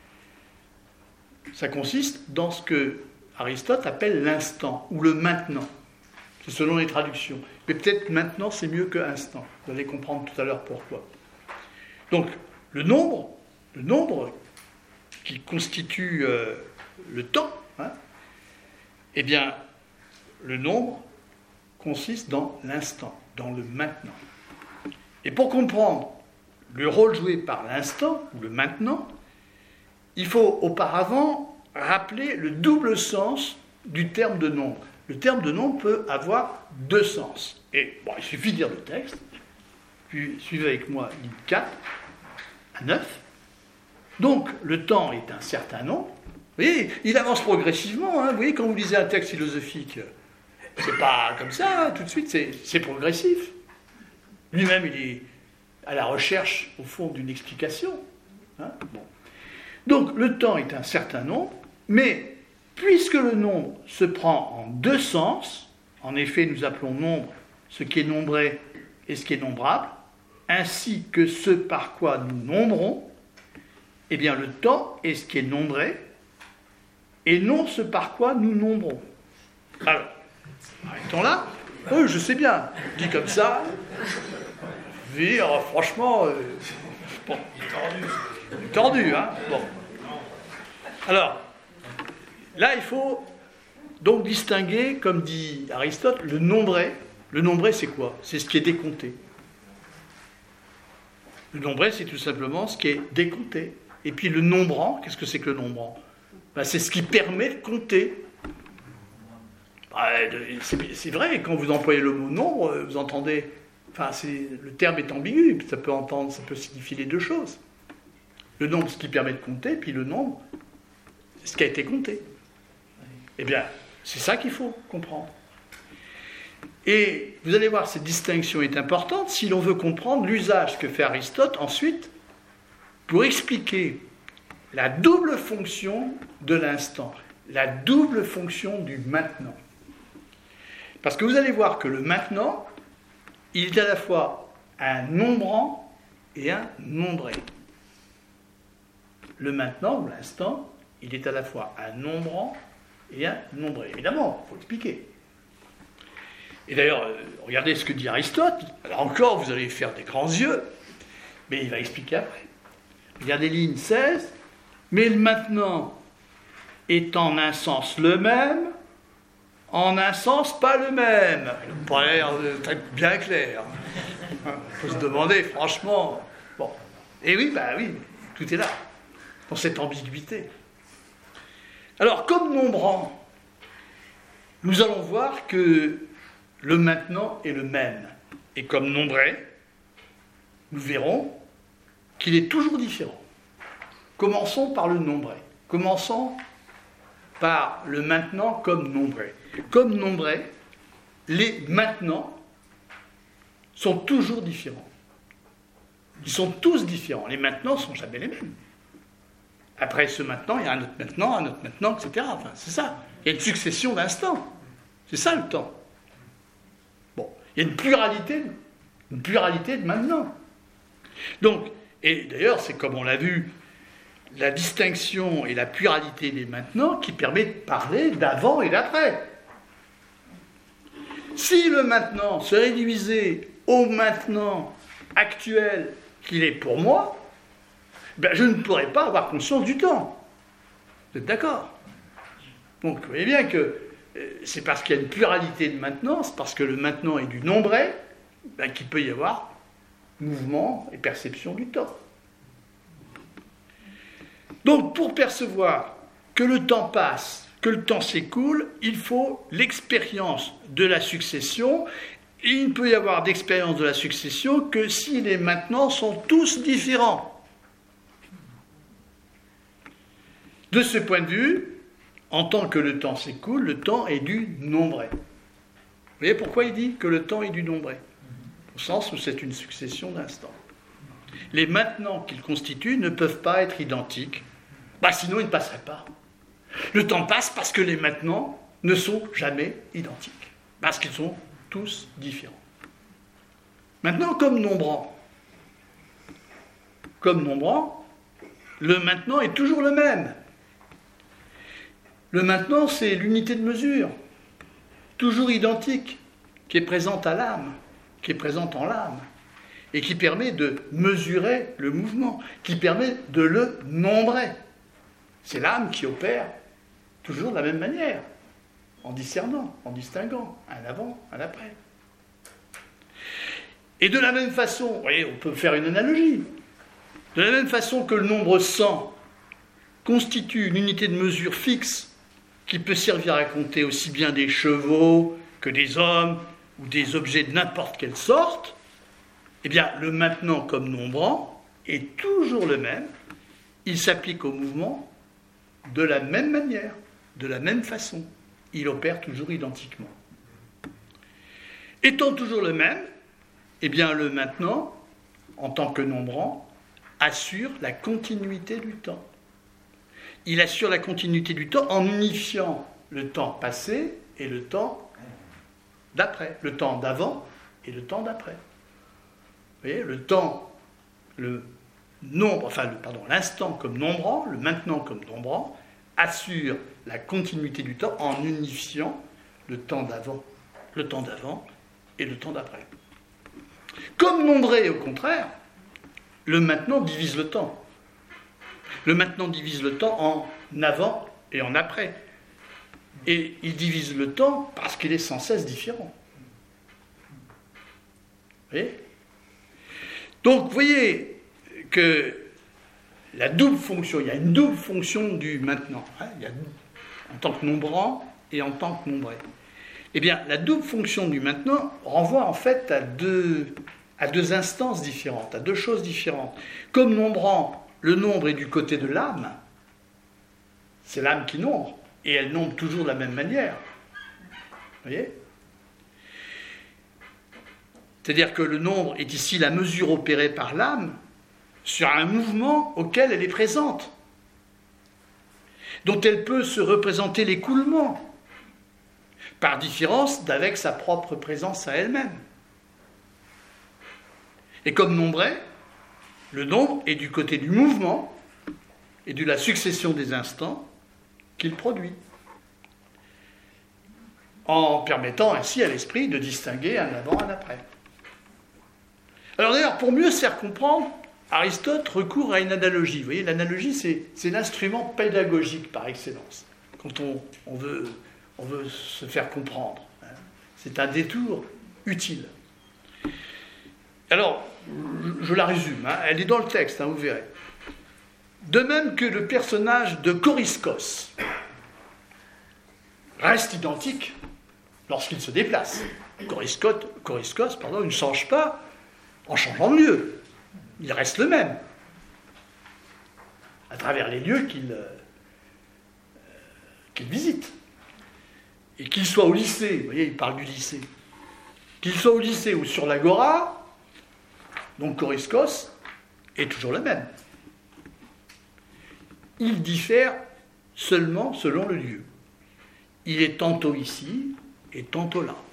ça consiste dans ce que Aristote appelle l'instant, ou le maintenant. C'est selon les traductions. Mais peut-être maintenant, c'est mieux que instant. Vous allez comprendre tout à l'heure pourquoi. Donc, le nombre qui constitue le temps, eh bien, le nombre consiste dans l'instant, dans le maintenant. Et pour comprendre le rôle joué par l'instant, ou le maintenant, il faut auparavant rappeler le double sens du terme de nombre. Le terme de nombre peut avoir deux sens. Et bon, il suffit de lire le texte, puis suivez avec moi ligne 4 à 9. Donc, le temps est un certain nombre. Vous voyez, il avance progressivement. Vous voyez, quand vous lisez un texte philosophique, c'est pas comme ça, tout de suite, c'est progressif. Lui-même, il est à la recherche, au fond, d'une explication. Bon. Donc, le temps est un certain nombre, mais puisque le nombre se prend en deux sens, en effet, nous appelons nombre ce qui est nombré et ce qui est nombrable, ainsi que ce par quoi nous nombrons, eh bien, le temps est ce qui est nombré, et non ce par quoi nous nombrons. Alors, arrêtons là. Oui, je sais bien, dit comme ça. Oui, alors, franchement, bon, il est tordu, hein. Bon. Alors, là, il faut donc distinguer, comme dit Aristote, le nombré. Le nombré, c'est quoi? C'est ce qui est décompté. Le nombré, c'est tout simplement ce qui est décompté. Et puis le nombrant, qu'est-ce que c'est que le nombrant? C'est ce qui permet de compter. C'est vrai, quand vous employez le mot nombre, vous entendez... le terme est ambigu, ça peut signifier les deux choses. Le nombre, ce qui permet de compter, puis le nombre, ce qui a été compté. Eh bien, c'est ça qu'il faut comprendre. Et vous allez voir, cette distinction est importante si l'on veut comprendre l'usage que fait Aristote ensuite pour expliquer la double fonction de l'instant, la double fonction du maintenant. Parce que vous allez voir que le maintenant, il est à la fois un nombrant et un nombré. Le maintenant, ou l'instant, il est à la fois un nombrant et un nombré. Évidemment, il faut expliquer. Et d'ailleurs, regardez ce que dit Aristote. Alors encore, vous allez faire des grands yeux, mais il va expliquer après. Regardez ligne 16. Mais le maintenant est en un sens le même, en un sens pas le même. Il me paraît bien clair. Il faut se demander, franchement. Bon. Et oui, oui, tout est là, dans cette ambiguïté. Alors, comme nombrant, nous allons voir que le maintenant est le même. Et comme nombré, nous verrons qu'il est toujours différent. Commençons par le nombré. Commençons par le maintenant comme nombré. Comme nombré, les maintenant sont toujours différents. Ils sont tous différents. Les maintenant ne sont jamais les mêmes. Après ce maintenant, il y a un autre maintenant, etc. Enfin, c'est ça. Il y a une succession d'instants. C'est ça le temps. Bon, il y a une pluralité de maintenant. Donc, et d'ailleurs, c'est comme on l'a vu, la distinction et la pluralité des maintenant qui permet de parler d'avant et d'après. Si le maintenant se réduisait au maintenant actuel qu'il est pour moi, je ne pourrais pas avoir conscience du temps. Vous êtes d'accord? Donc vous voyez bien que c'est parce qu'il y a une pluralité de maintenant, c'est parce que le maintenant est du nombré, qu'il peut y avoir mouvement et perception du temps. Donc, pour percevoir que le temps passe, que le temps s'écoule, il faut l'expérience de la succession. Et il ne peut y avoir d'expérience de la succession que si les maintenant sont tous différents. De ce point de vue, en tant que le temps s'écoule, le temps est du nombré. Vous voyez pourquoi il dit que le temps est du nombré? Au sens où c'est une succession d'instants. Les maintenant qu'il constitue ne peuvent pas être identiques. Sinon, ils ne passeraient pas. Le temps passe parce que les maintenant ne sont jamais identiques. Parce qu'ils sont tous différents. Maintenant, comme nombrant, le maintenant est toujours le même. Le maintenant, c'est l'unité de mesure, toujours identique, qui est présente à l'âme, qui est présente en l'âme, et qui permet de mesurer le mouvement, qui permet de le nombrer. C'est l'âme qui opère toujours de la même manière, en discernant, en distinguant, un avant, un après. Et de la même façon, vous voyez, on peut faire une analogie, de la même façon que le nombre 100 constitue une unité de mesure fixe qui peut servir à compter aussi bien des chevaux que des hommes ou des objets de n'importe quelle sorte, eh bien, le maintenant comme nombrant est toujours le même. Il s'applique au mouvement de la même manière, de la même façon. Il opère toujours identiquement. Étant toujours le même, eh bien, le maintenant, en tant que nombrant, assure la continuité du temps. Il assure la continuité du temps en unifiant le temps passé et le temps d'après, le temps d'avant et le temps d'après. Vous voyez, l'instant comme nombrant, le maintenant comme nombrant, assure la continuité du temps en unifiant le temps d'avant et le temps d'après. Comme nombré, au contraire, le maintenant divise le temps. Le maintenant divise le temps en avant et en après. Et il divise le temps parce qu'il est sans cesse différent. Vous voyez ? Donc, vous voyez que la double fonction, il y a une double fonction du maintenant, il y a, en tant que nombrant et en tant que nombré. Eh bien, la double fonction du maintenant renvoie en fait à deux instances différentes, à deux choses différentes. Comme nombrant, le nombre est du côté de l'âme, c'est l'âme qui nombre, et elle nombre toujours de la même manière. Vous voyez ? C'est-à-dire que le nombre est ici la mesure opérée par l'âme sur un mouvement auquel elle est présente, dont elle peut se représenter l'écoulement, par différence d'avec sa propre présence à elle-même. Et comme nombré, le nombre est du côté du mouvement et de la succession des instants qu'il produit, en permettant ainsi à l'esprit de distinguer un avant, un après. Alors d'ailleurs, pour mieux se faire comprendre, Aristote recourt à une analogie. Vous voyez, l'analogie, c'est l'instrument pédagogique par excellence, quand on veut se faire comprendre. C'est un détour utile. Alors, je la résume, elle est dans le texte, vous verrez. De même que le personnage de Coriscos reste identique lorsqu'il se déplace. Coriscos, ne change pas en changeant de lieu. Il reste le même, à travers les lieux qu'il visite. Et qu'il soit au lycée, vous voyez, il parle du lycée, qu'il soit au lycée ou sur l'agora, donc Coriscos est toujours le même. Il diffère seulement selon le lieu. Il est tantôt ici et tantôt là.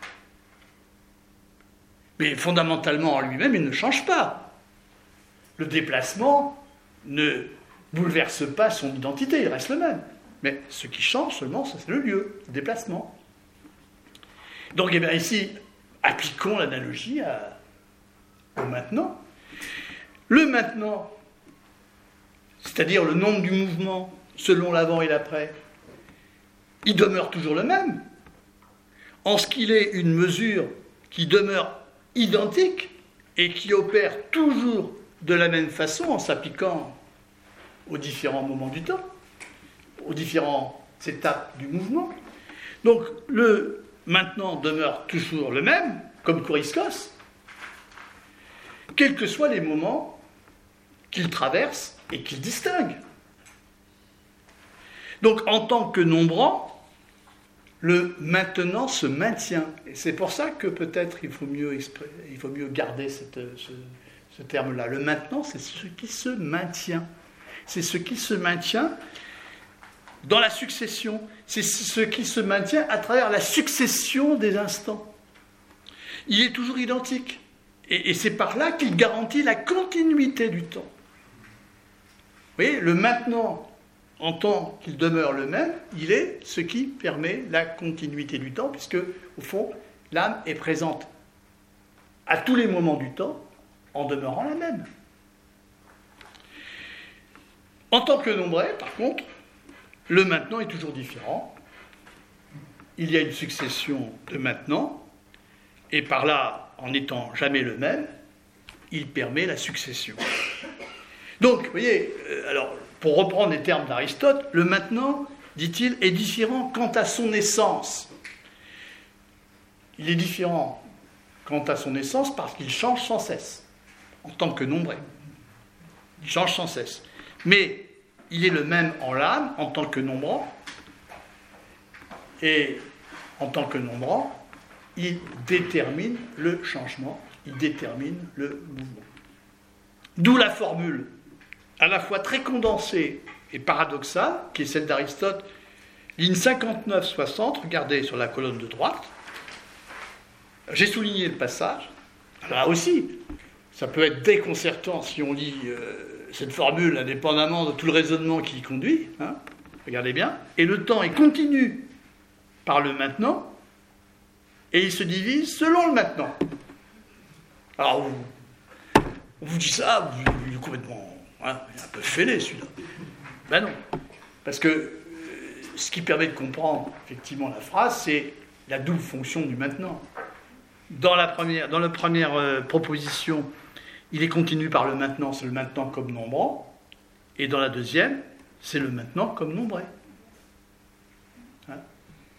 Mais fondamentalement en lui-même, il ne change pas. Le déplacement ne bouleverse pas son identité, il reste le même. Mais ce qui change seulement, c'est le lieu, le déplacement. Donc eh bien, ici, appliquons l'analogie au maintenant. Le maintenant, c'est-à-dire le nombre du mouvement selon l'avant et l'après, il demeure toujours le même, en ce qu'il est une mesure qui demeure identique et qui opère toujours de la même façon en s'appliquant aux différents moments du temps, aux différentes étapes du mouvement. Donc le maintenant demeure toujours le même, comme Coriscos, quels que soient les moments qu'il traverse et qu'il distingue. Donc en tant que nombrant, le maintenant se maintient. Et c'est pour ça que peut-être il faut mieux garder ce terme-là. Le maintenant, c'est ce qui se maintient. C'est ce qui se maintient dans la succession. C'est ce qui se maintient à travers la succession des instants. Il est toujours identique. Et c'est par là qu'il garantit la continuité du temps. Vous voyez, le maintenant, en tant qu'il demeure le même, il est ce qui permet la continuité du temps, puisque, au fond, l'âme est présente à tous les moments du temps, en demeurant la même. En tant que nombré, par contre, le maintenant est toujours différent. Il y a une succession de maintenant, et par là, en n'étant jamais le même, il permet la succession. Donc, vous voyez, alors, pour reprendre les termes d'Aristote, le maintenant, dit-il, est différent quant à son essence. Il est différent quant à son essence parce qu'il change sans cesse, en tant que nombré. Il change sans cesse. Mais il est le même en l'âme, en tant que nombrant, et en tant que nombrant, il détermine le changement, il détermine le mouvement. D'où la formule à la fois très condensée et paradoxale, qui est celle d'Aristote, ligne 59-60, regardez sur la colonne de droite. J'ai souligné le passage. Là aussi, ça peut être déconcertant si on lit cette formule indépendamment de tout le raisonnement qui y conduit. Regardez bien. Et le temps est continu par le maintenant, et il se divise selon le maintenant. Alors, on vous dit ça, vous êtes complètement... il est un peu fêlé celui-là. Ben non. Parce que ce qui permet de comprendre effectivement la phrase, c'est la double fonction du maintenant. Dans la première proposition, il est continu par le maintenant, c'est le maintenant comme nombrant. Et dans la deuxième, c'est le maintenant comme nombré. Vous voyez ?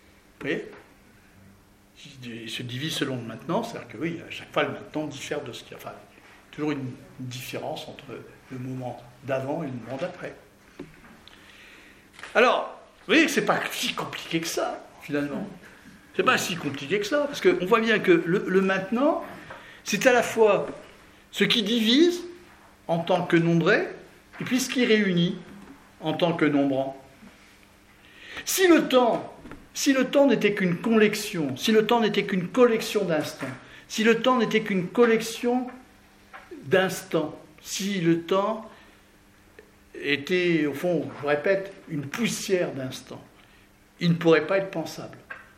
Il se divise selon le maintenant, c'est-à-dire que oui, à chaque fois le maintenant diffère de ce qu'il y a. Enfin, toujours une différence entre le moment d'avant et le moment d'après. Alors, vous voyez que c'est pas si compliqué que ça, finalement. C'est pas si compliqué que ça, parce qu'on voit bien que le maintenant, c'est à la fois ce qui divise en tant que nombré, et puis ce qui réunit en tant que nombrant. Si le temps n'était qu'une collection, si le temps n'était qu'une collection d'instants, si le temps n'était qu'une collection d'instants, si le temps était, au fond, je répète, une poussière d'instants, il ne pourrait pas être pensable.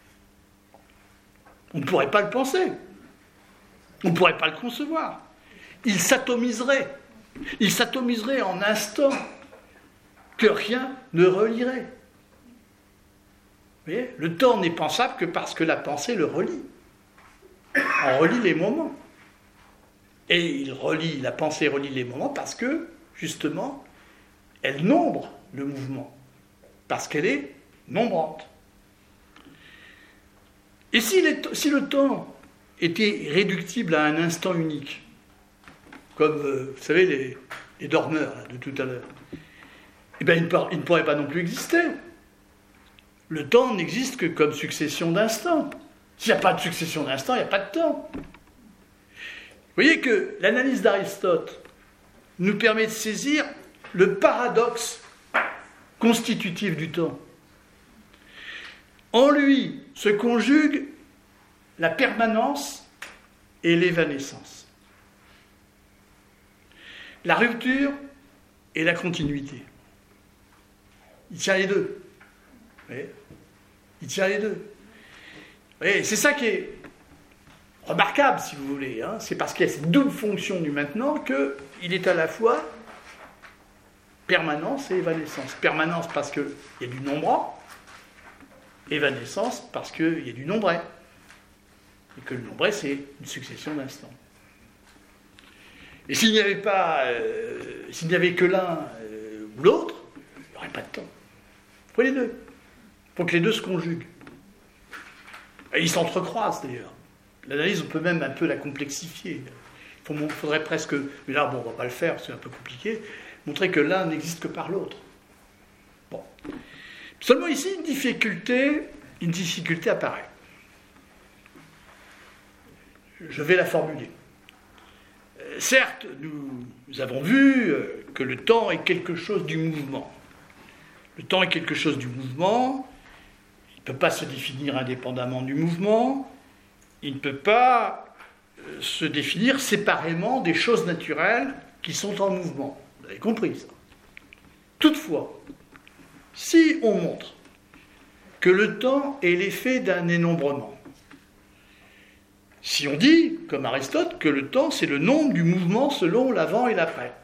On ne pourrait pas le penser. On ne pourrait pas le concevoir. Il s'atomiserait. Il s'atomiserait en instants que rien ne relierait. Vous voyez ? Le temps n'est pensable que parce que la pensée le relie. On relie les moments. Et la pensée relie les moments parce que, justement, elle nombre le mouvement. Parce qu'elle est nombrante. Et si le temps était réductible à un instant unique, comme, vous savez, les dormeurs là, de tout à l'heure, eh bien, il ne pourrait pas non plus exister. Le temps n'existe que comme succession d'instants. S'il n'y a pas de succession d'instants, il n'y a pas de temps. Vous voyez que l'analyse d'Aristote nous permet de saisir le paradoxe constitutif du temps. En lui se conjuguent la permanence et l'évanescence. La rupture et la continuité. Il tient les deux. Vous voyez ? Il tient les deux. Vous voyez, c'est ça qui est remarquable, si vous voulez. Hein. C'est parce qu'il y a cette double fonction du maintenant qu'il est à la fois permanence et évanescence. Permanence parce qu'il y a du nombrant, évanescence parce qu'il y a du nombré. Et que le nombré, c'est une succession d'instants. Et s'il n'y avait que l'un ou l'autre, il n'y aurait pas de temps. Il faut les deux. Il faut que les deux se conjuguent. Et ils s'entrecroisent d'ailleurs. L'analyse, on peut même un peu la complexifier. Il faudrait presque, mais là, bon, on ne va pas le faire, c'est un peu compliqué, montrer que l'un n'existe que par l'autre. Bon. Seulement ici, une difficulté apparaît. Je vais la formuler. Certes, nous avons vu que le temps est quelque chose du mouvement. Le temps est quelque chose du mouvement. Il ne peut pas se définir indépendamment du mouvement. Il ne peut pas se définir séparément des choses naturelles qui sont en mouvement. Vous avez compris ça. Toutefois, si on montre que le temps est l'effet d'un énombrement, si on dit, comme Aristote, que le temps c'est le nombre du mouvement selon l'avant et l'après,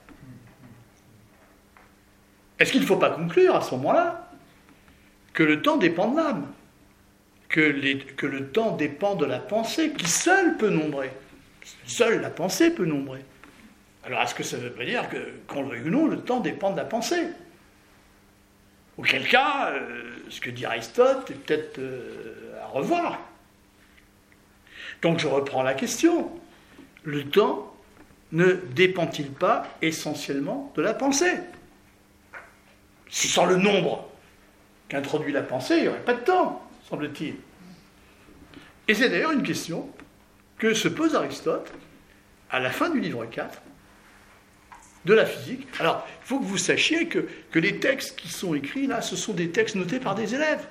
est-ce qu'il ne faut pas conclure à ce moment-là que le temps dépend de l'âme, que le temps dépend de la pensée, qui seule peut nombrer? Seule la pensée peut nombrer. Alors est-ce que ça ne veut pas dire que, qu'on le veuille ou non, le temps dépend de la pensée? Auquel cas, ce que dit Aristote est peut-être à revoir. Donc je reprends la question. Le temps ne dépend-il pas essentiellement de la pensée? Sans le nombre qu'introduit la pensée, il n'y aurait pas de temps, semble-t-il. Et c'est d'ailleurs une question que se pose Aristote à la fin du livre 4 de la physique. Alors, il faut que vous sachiez que les textes qui sont écrits là, ce sont des textes notés par des élèves.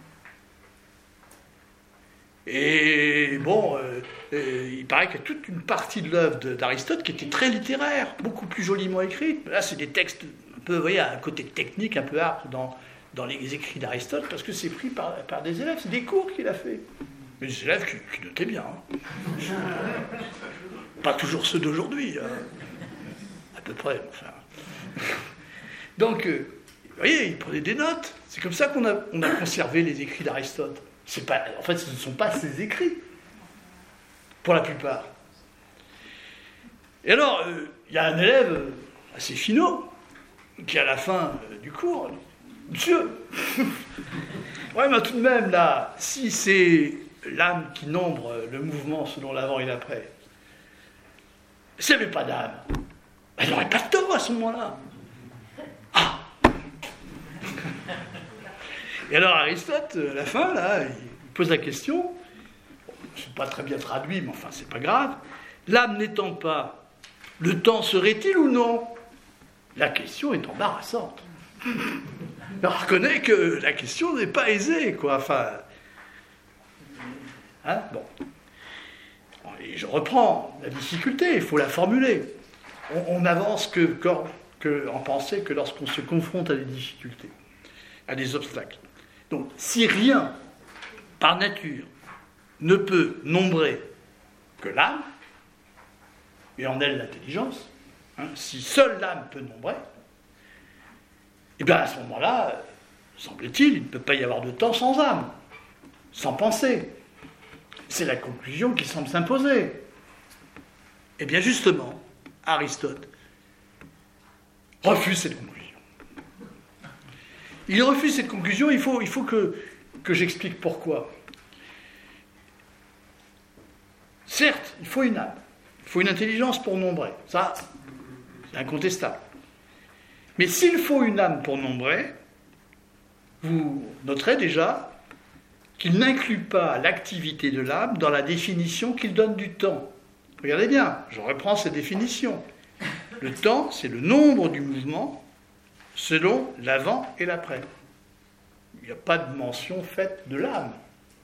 Et bon, il paraît qu'il y a toute une partie de l'œuvre d'Aristote qui était très littéraire, beaucoup plus joliment écrite. Là, c'est des textes un peu, vous voyez, un côté technique, un peu âpre dans les écrits d'Aristote, parce que c'est pris par des élèves, c'est des cours qu'il a fait. Mais des élèves qui notaient bien. Hein. Pas toujours ceux d'aujourd'hui, hein. À peu près, enfin. Donc, vous voyez, il prenait des notes. C'est comme ça qu'on a conservé les écrits d'Aristote. En fait, ce ne sont pas ses écrits, pour la plupart. Et alors, il y a un élève assez finaud, qui à la fin du cours, monsieur, ouais, mais tout de même, là, si c'est l'âme qui nombre le mouvement selon l'avant et l'après, S'il n'y avait pas d'âme, elle n'aurait pas de temps à ce moment-là. Ah. Et alors Aristote, à la fin, là, il pose la question, c'est pas très bien traduit, mais enfin, c'est pas grave. L'âme n'étant pas, le temps serait-il ou non? La question est embarrassante. On reconnaît que la question n'est pas aisée, quoi. Enfin, hein, bon. Et je reprends la difficulté, il faut la formuler. On n'avance que en pensée que lorsqu'on se confronte à des difficultés, à des obstacles. Donc, si rien, par nature, ne peut nombrer que l'âme, et en elle l'intelligence, hein, si seule l'âme peut nombrer, et bien à ce moment-là, semble-t-il, il ne peut pas y avoir de temps sans âme, sans pensée. C'est la conclusion qui semble s'imposer. Et bien justement, Aristote refuse cette conclusion. Il refuse cette conclusion, il faut que j'explique pourquoi. Certes, il faut une âme, il faut une intelligence pour nombrer, ça, c'est incontestable. Mais s'il faut une âme pour nombrer, vous noterez déjà qu'il n'inclut pas l'activité de l'âme dans la définition qu'il donne du temps. Regardez bien, je reprends cette définition. Le temps, c'est le nombre du mouvement selon l'avant et l'après. Il n'y a pas de mention faite de l'âme.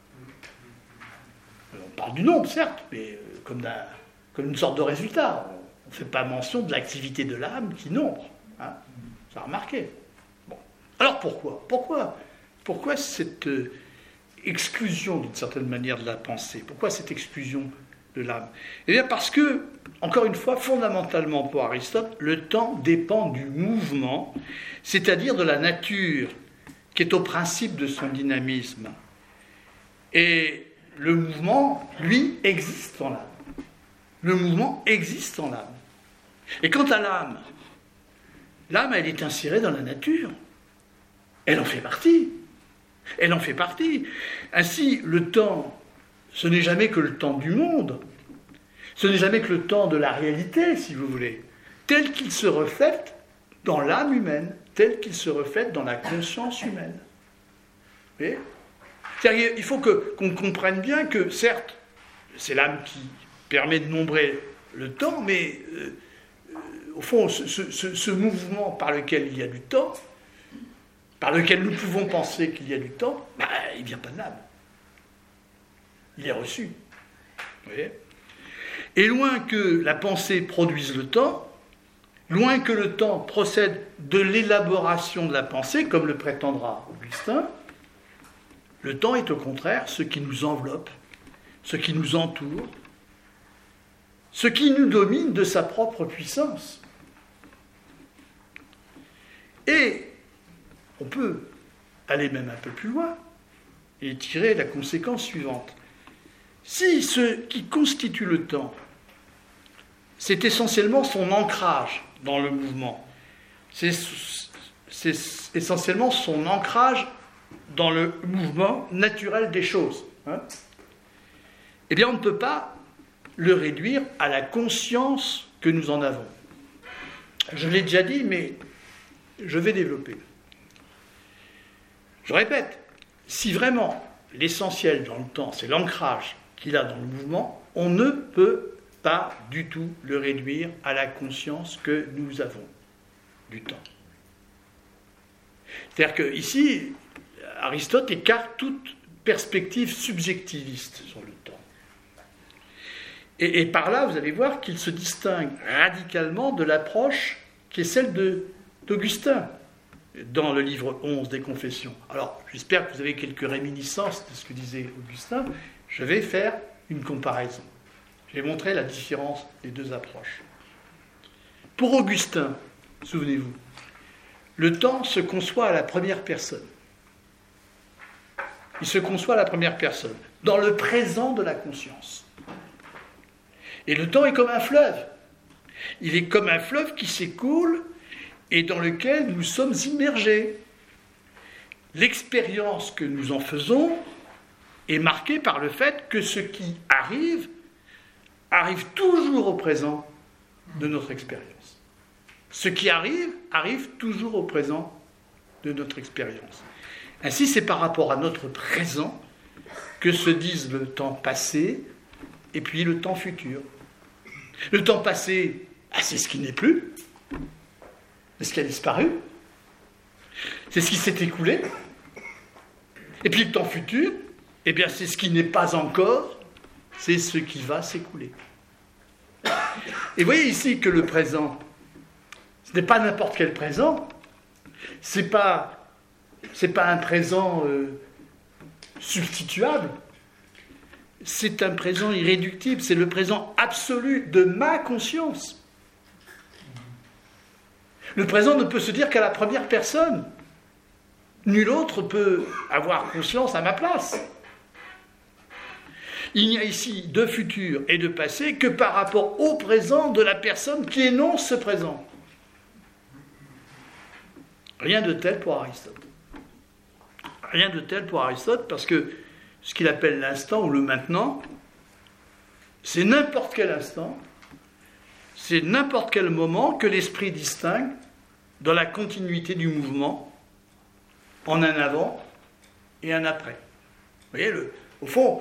On parle du nombre, certes, mais comme une sorte de résultat. On ne fait pas mention de l'activité de l'âme qui nombre. Hein, ça a remarqué. Bon. Alors pourquoi cette exclusion, d'une certaine manière, de la pensée? Pourquoi cette exclusion de l'âme? Eh bien parce que, encore une fois, fondamentalement pour Aristote, le temps dépend du mouvement, c'est-à-dire de la nature, qui est au principe de son dynamisme. Et le mouvement, lui, existe en l'âme. Le mouvement existe en l'âme. Et quant à l'âme, elle est insérée dans la nature. Elle en fait partie. Elle en fait partie. Ainsi, le temps, ce n'est jamais que le temps du monde. Ce n'est jamais que le temps de la réalité, si vous voulez, tel qu'il se reflète dans l'âme humaine, tel qu'il se reflète dans la conscience humaine. Vous voyez ? C'est-à-dire, il faut qu'on comprenne bien que, certes, c'est l'âme qui permet de nombrer le temps, mais au fond, ce mouvement par lequel il y a du temps, par lequel nous pouvons penser qu'il y a du temps, il ne vient pas de l'âme. Il est reçu. Vous voyez ? Et loin que la pensée produise le temps, loin que le temps procède de l'élaboration de la pensée, comme le prétendra Augustin, le temps est au contraire ce qui nous enveloppe, ce qui nous entoure, ce qui nous domine de sa propre puissance. Et on peut aller même un peu plus loin et tirer la conséquence suivante. Si ce qui constitue le temps, c'est essentiellement son ancrage dans le mouvement, c'est essentiellement son ancrage dans le mouvement naturel des choses, eh bien on ne peut pas le réduire à la conscience que nous en avons. Je l'ai déjà dit, mais je vais développer. Je répète, si vraiment l'essentiel dans le temps, c'est l'ancrage qu'il a dans le mouvement, on ne peut pas du tout le réduire à la conscience que nous avons du temps. C'est-à-dire qu'ici, Aristote écarte toute perspective subjectiviste sur le temps. Et par là, vous allez voir qu'il se distingue radicalement de l'approche qui est celle d'Augustin, dans le livre 11 des Confessions. Alors, j'espère que vous avez quelques réminiscences de ce que disait Augustin. Je vais faire une comparaison. Je vais montrer la différence des deux approches. Pour Augustin, souvenez-vous, le temps se conçoit à la première personne. Il se conçoit à la première personne, dans le présent de la conscience. Et le temps est comme un fleuve. Il est comme un fleuve qui s'écoule et dans lequel nous sommes immergés. L'expérience que nous en faisons est marquée par le fait que ce qui arrive toujours au présent de notre expérience. Ce qui arrive, arrive toujours au présent de notre expérience. Ainsi, c'est par rapport à notre présent que se disent le temps passé et puis le temps futur. Le temps passé, c'est ce qui n'est plus, c'est ce qui a disparu, c'est ce qui s'est écoulé. Et puis le temps futur, eh bien c'est ce qui n'est pas encore, c'est ce qui va s'écouler. Et vous voyez ici que le présent, ce n'est pas n'importe quel présent, c'est pas un présent substituable, c'est un présent irréductible, c'est le présent absolu de ma conscience. Le présent ne peut se dire qu'à la première personne. Nul autre peut avoir conscience à ma place. Il n'y a ici de futur et de passé que par rapport au présent de la personne qui énonce ce présent. Rien de tel pour Aristote. Rien de tel pour Aristote parce que ce qu'il appelle l'instant ou le maintenant, c'est n'importe quel instant, c'est n'importe quel moment que l'esprit distingue dans la continuité du mouvement en un avant et un après. Vous voyez, au fond,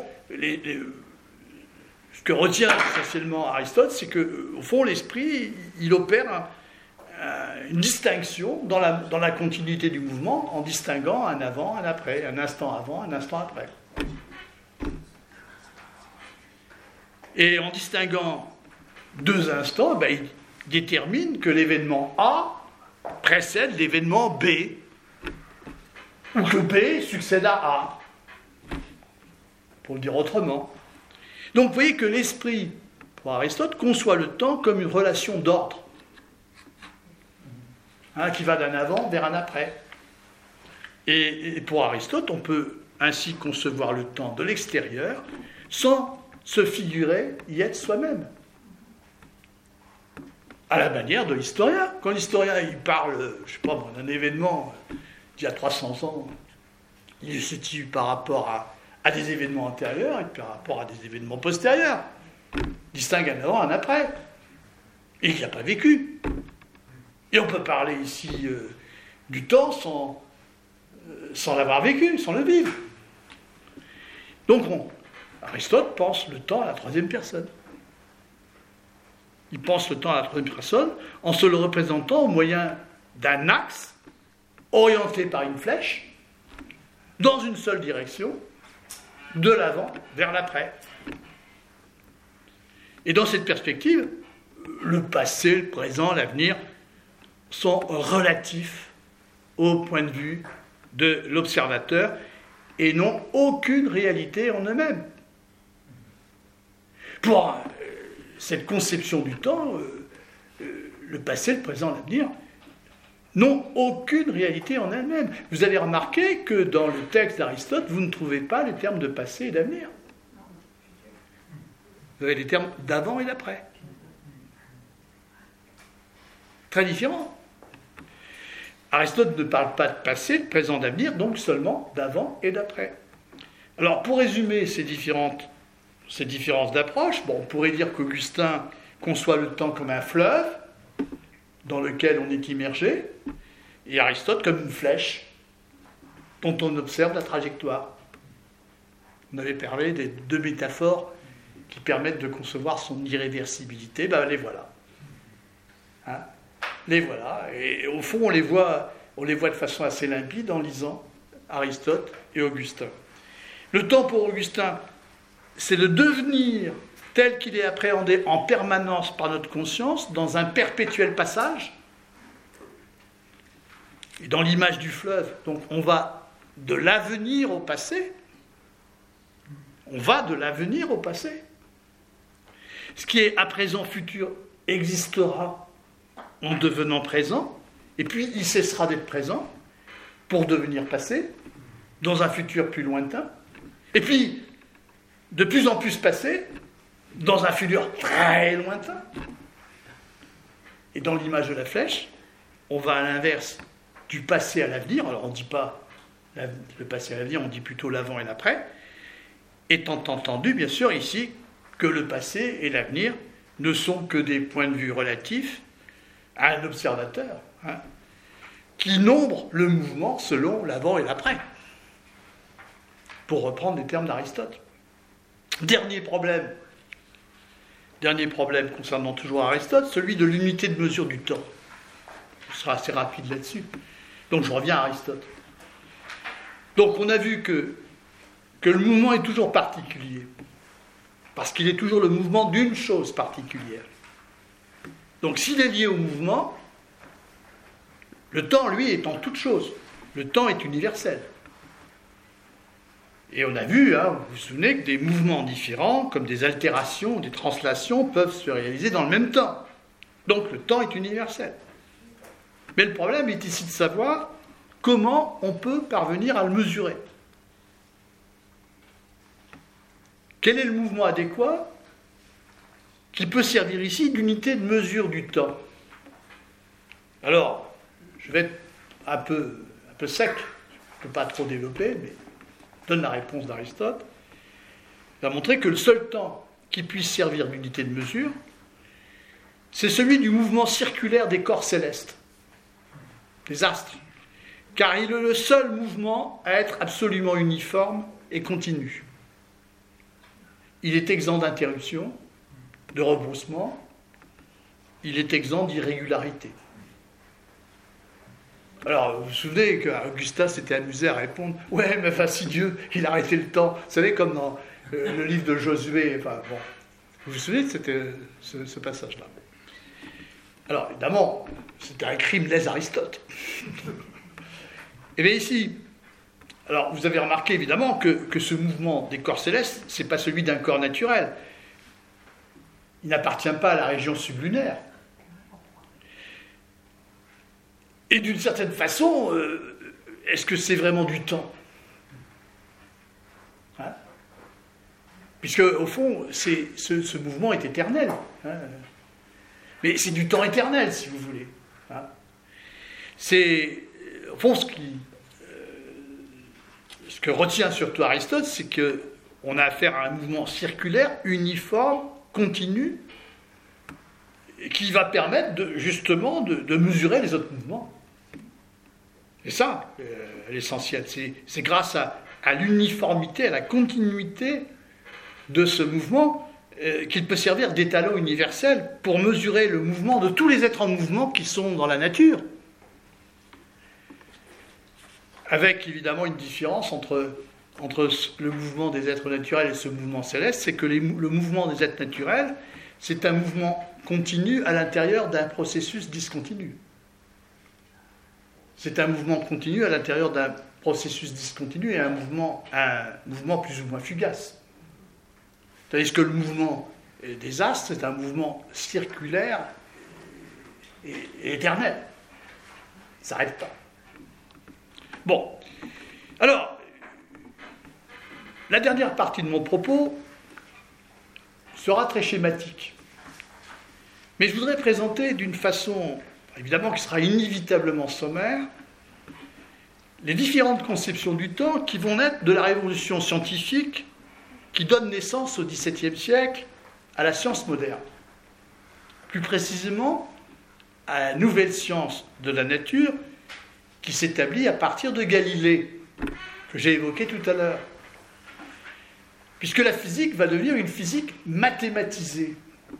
ce que retient essentiellement Aristote, c'est qu'au fond, l'esprit, il opère une distinction dans la continuité du mouvement en distinguant un avant, un après, un instant avant, un instant après. Et en distinguant deux instants, il détermine que l'événement A précède l'événement B, ou que B succède à A, pour le dire autrement. Donc vous voyez que l'esprit, pour Aristote, conçoit le temps comme une relation d'ordre, qui va d'un avant vers un après. Et pour Aristote, on peut ainsi concevoir le temps de l'extérieur sans se figurer y être soi-même. À la manière de l'historien. Quand l'historien il parle, je sais pas, d'un événement d'il y a 300 ans, il le situe par rapport à des événements antérieurs et par rapport à des événements postérieurs. Il distingue un avant, un après. Et il n'y a pas vécu. Et on peut parler ici du temps sans l'avoir vécu, sans le vivre. Donc Aristote pense le temps à la troisième personne. Il pense le temps à la troisième personne en se le représentant au moyen d'un axe orienté par une flèche dans une seule direction, de l'avant vers l'après. Et dans cette perspective, le passé, le présent, l'avenir sont relatifs au point de vue de l'observateur et n'ont aucune réalité en eux-mêmes. Pour cette conception du temps, le passé, le présent, l'avenir n'ont aucune réalité en elles-mêmes. Vous avez remarqué que dans le texte d'Aristote, vous ne trouvez pas les termes de passé et d'avenir. Vous avez les termes d'avant et d'après. Très différents. Aristote ne parle pas de passé, de présent, d'avenir, donc seulement d'avant et d'après. Alors, pour résumer ces différences d'approche, on pourrait dire qu'Augustin conçoit le temps comme un fleuve dans lequel on est immergé, et Aristote comme une flèche dont on observe la trajectoire. On avait parlé des deux métaphores qui permettent de concevoir son irréversibilité, les voilà. Les voilà, et au fond on les voit de façon assez limpide en lisant Aristote et Augustin. Le temps pour Augustin, c'est le devenir tel qu'il est appréhendé en permanence par notre conscience, dans un perpétuel passage. Et dans l'image du fleuve, donc on va de l'avenir au passé. On va de l'avenir au passé. Ce qui est à présent futur existera en devenant présent, et puis il cessera d'être présent pour devenir passé, dans un futur plus lointain, et puis de plus en plus passé, dans un futur très lointain. Et dans l'image de la flèche, on va à l'inverse du passé à l'avenir. Alors on ne dit pas le passé à l'avenir, on dit plutôt l'avant et l'après, étant entendu bien sûr ici que le passé et l'avenir ne sont que des points de vue relatifs à un observateur, qui nombre le mouvement selon l'avant et l'après, pour reprendre les termes d'Aristote. Dernier problème concernant toujours Aristote, celui de l'unité de mesure du temps. Je serai assez rapide là-dessus. Donc je reviens à Aristote. Donc on a vu que le mouvement est toujours particulier, parce qu'il est toujours le mouvement d'une chose particulière. Donc s'il est lié au mouvement, le temps, lui, est en toute chose. Le temps est universel. Et on a vu, vous vous souvenez, que des mouvements différents, comme des altérations, des translations, peuvent se réaliser dans le même temps. Donc le temps est universel. Mais le problème est ici de savoir comment on peut parvenir à le mesurer. Quel est le mouvement adéquat qui peut servir ici d'unité de mesure du temps? Alors, je vais être un peu sec, je ne peux pas trop développer, mais je donne la réponse d'Aristote. Il va montrer que le seul temps qui puisse servir d'unité de mesure, c'est celui du mouvement circulaire des corps célestes, des astres, car il est le seul mouvement à être absolument uniforme et continu. Il est exempt d'interruption, de rebroussement, il est exempt d'irrégularité. Alors, vous vous souvenez qu'Augustin s'était amusé à répondre « Ouais, mais enfin, si Dieu, il arrêtait le temps. » Vous savez, comme dans le livre de Josué. Enfin, bon. Vous vous souvenez de ce passage-là? Alors, évidemment, c'était un crime lèse Aristote. Et bien ici, alors vous avez remarqué évidemment que ce mouvement des corps célestes, ce n'est pas celui d'un corps naturel. Il n'appartient pas à la région sublunaire. Et d'une certaine façon, est-ce que c'est vraiment du temps? Puisque, au fond, ce mouvement est éternel. Mais c'est du temps éternel, si vous voulez. C'est, au fond, ce que retient surtout Aristote, c'est qu'on a affaire à un mouvement circulaire, uniforme, continu, qui va permettre justement de mesurer les autres mouvements. C'est ça l'essentiel. C'est grâce à l'uniformité, à la continuité de ce mouvement qu'il peut servir d'étalon universel pour mesurer le mouvement de tous les êtres en mouvement qui sont dans la nature. Avec évidemment une différence entre le mouvement des êtres naturels et ce mouvement céleste, c'est que le mouvement des êtres naturels, c'est un mouvement continu à l'intérieur d'un processus discontinu. C'est un mouvement continu à l'intérieur d'un processus discontinu et un mouvement plus ou moins fugace. Tandis que le mouvement des astres, c'est un mouvement circulaire et éternel. Il ne s'arrête pas. Bon. Alors, la dernière partie de mon propos sera très schématique. Mais je voudrais présenter d'une façon, évidemment, qui sera inévitablement sommaire, les différentes conceptions du temps qui vont naître de la révolution scientifique qui donne naissance au XVIIe siècle à la science moderne. Plus précisément, à la nouvelle science de la nature qui s'établit à partir de Galilée, que j'ai évoqué tout à l'heure. Puisque la physique va devenir une physique mathématisée.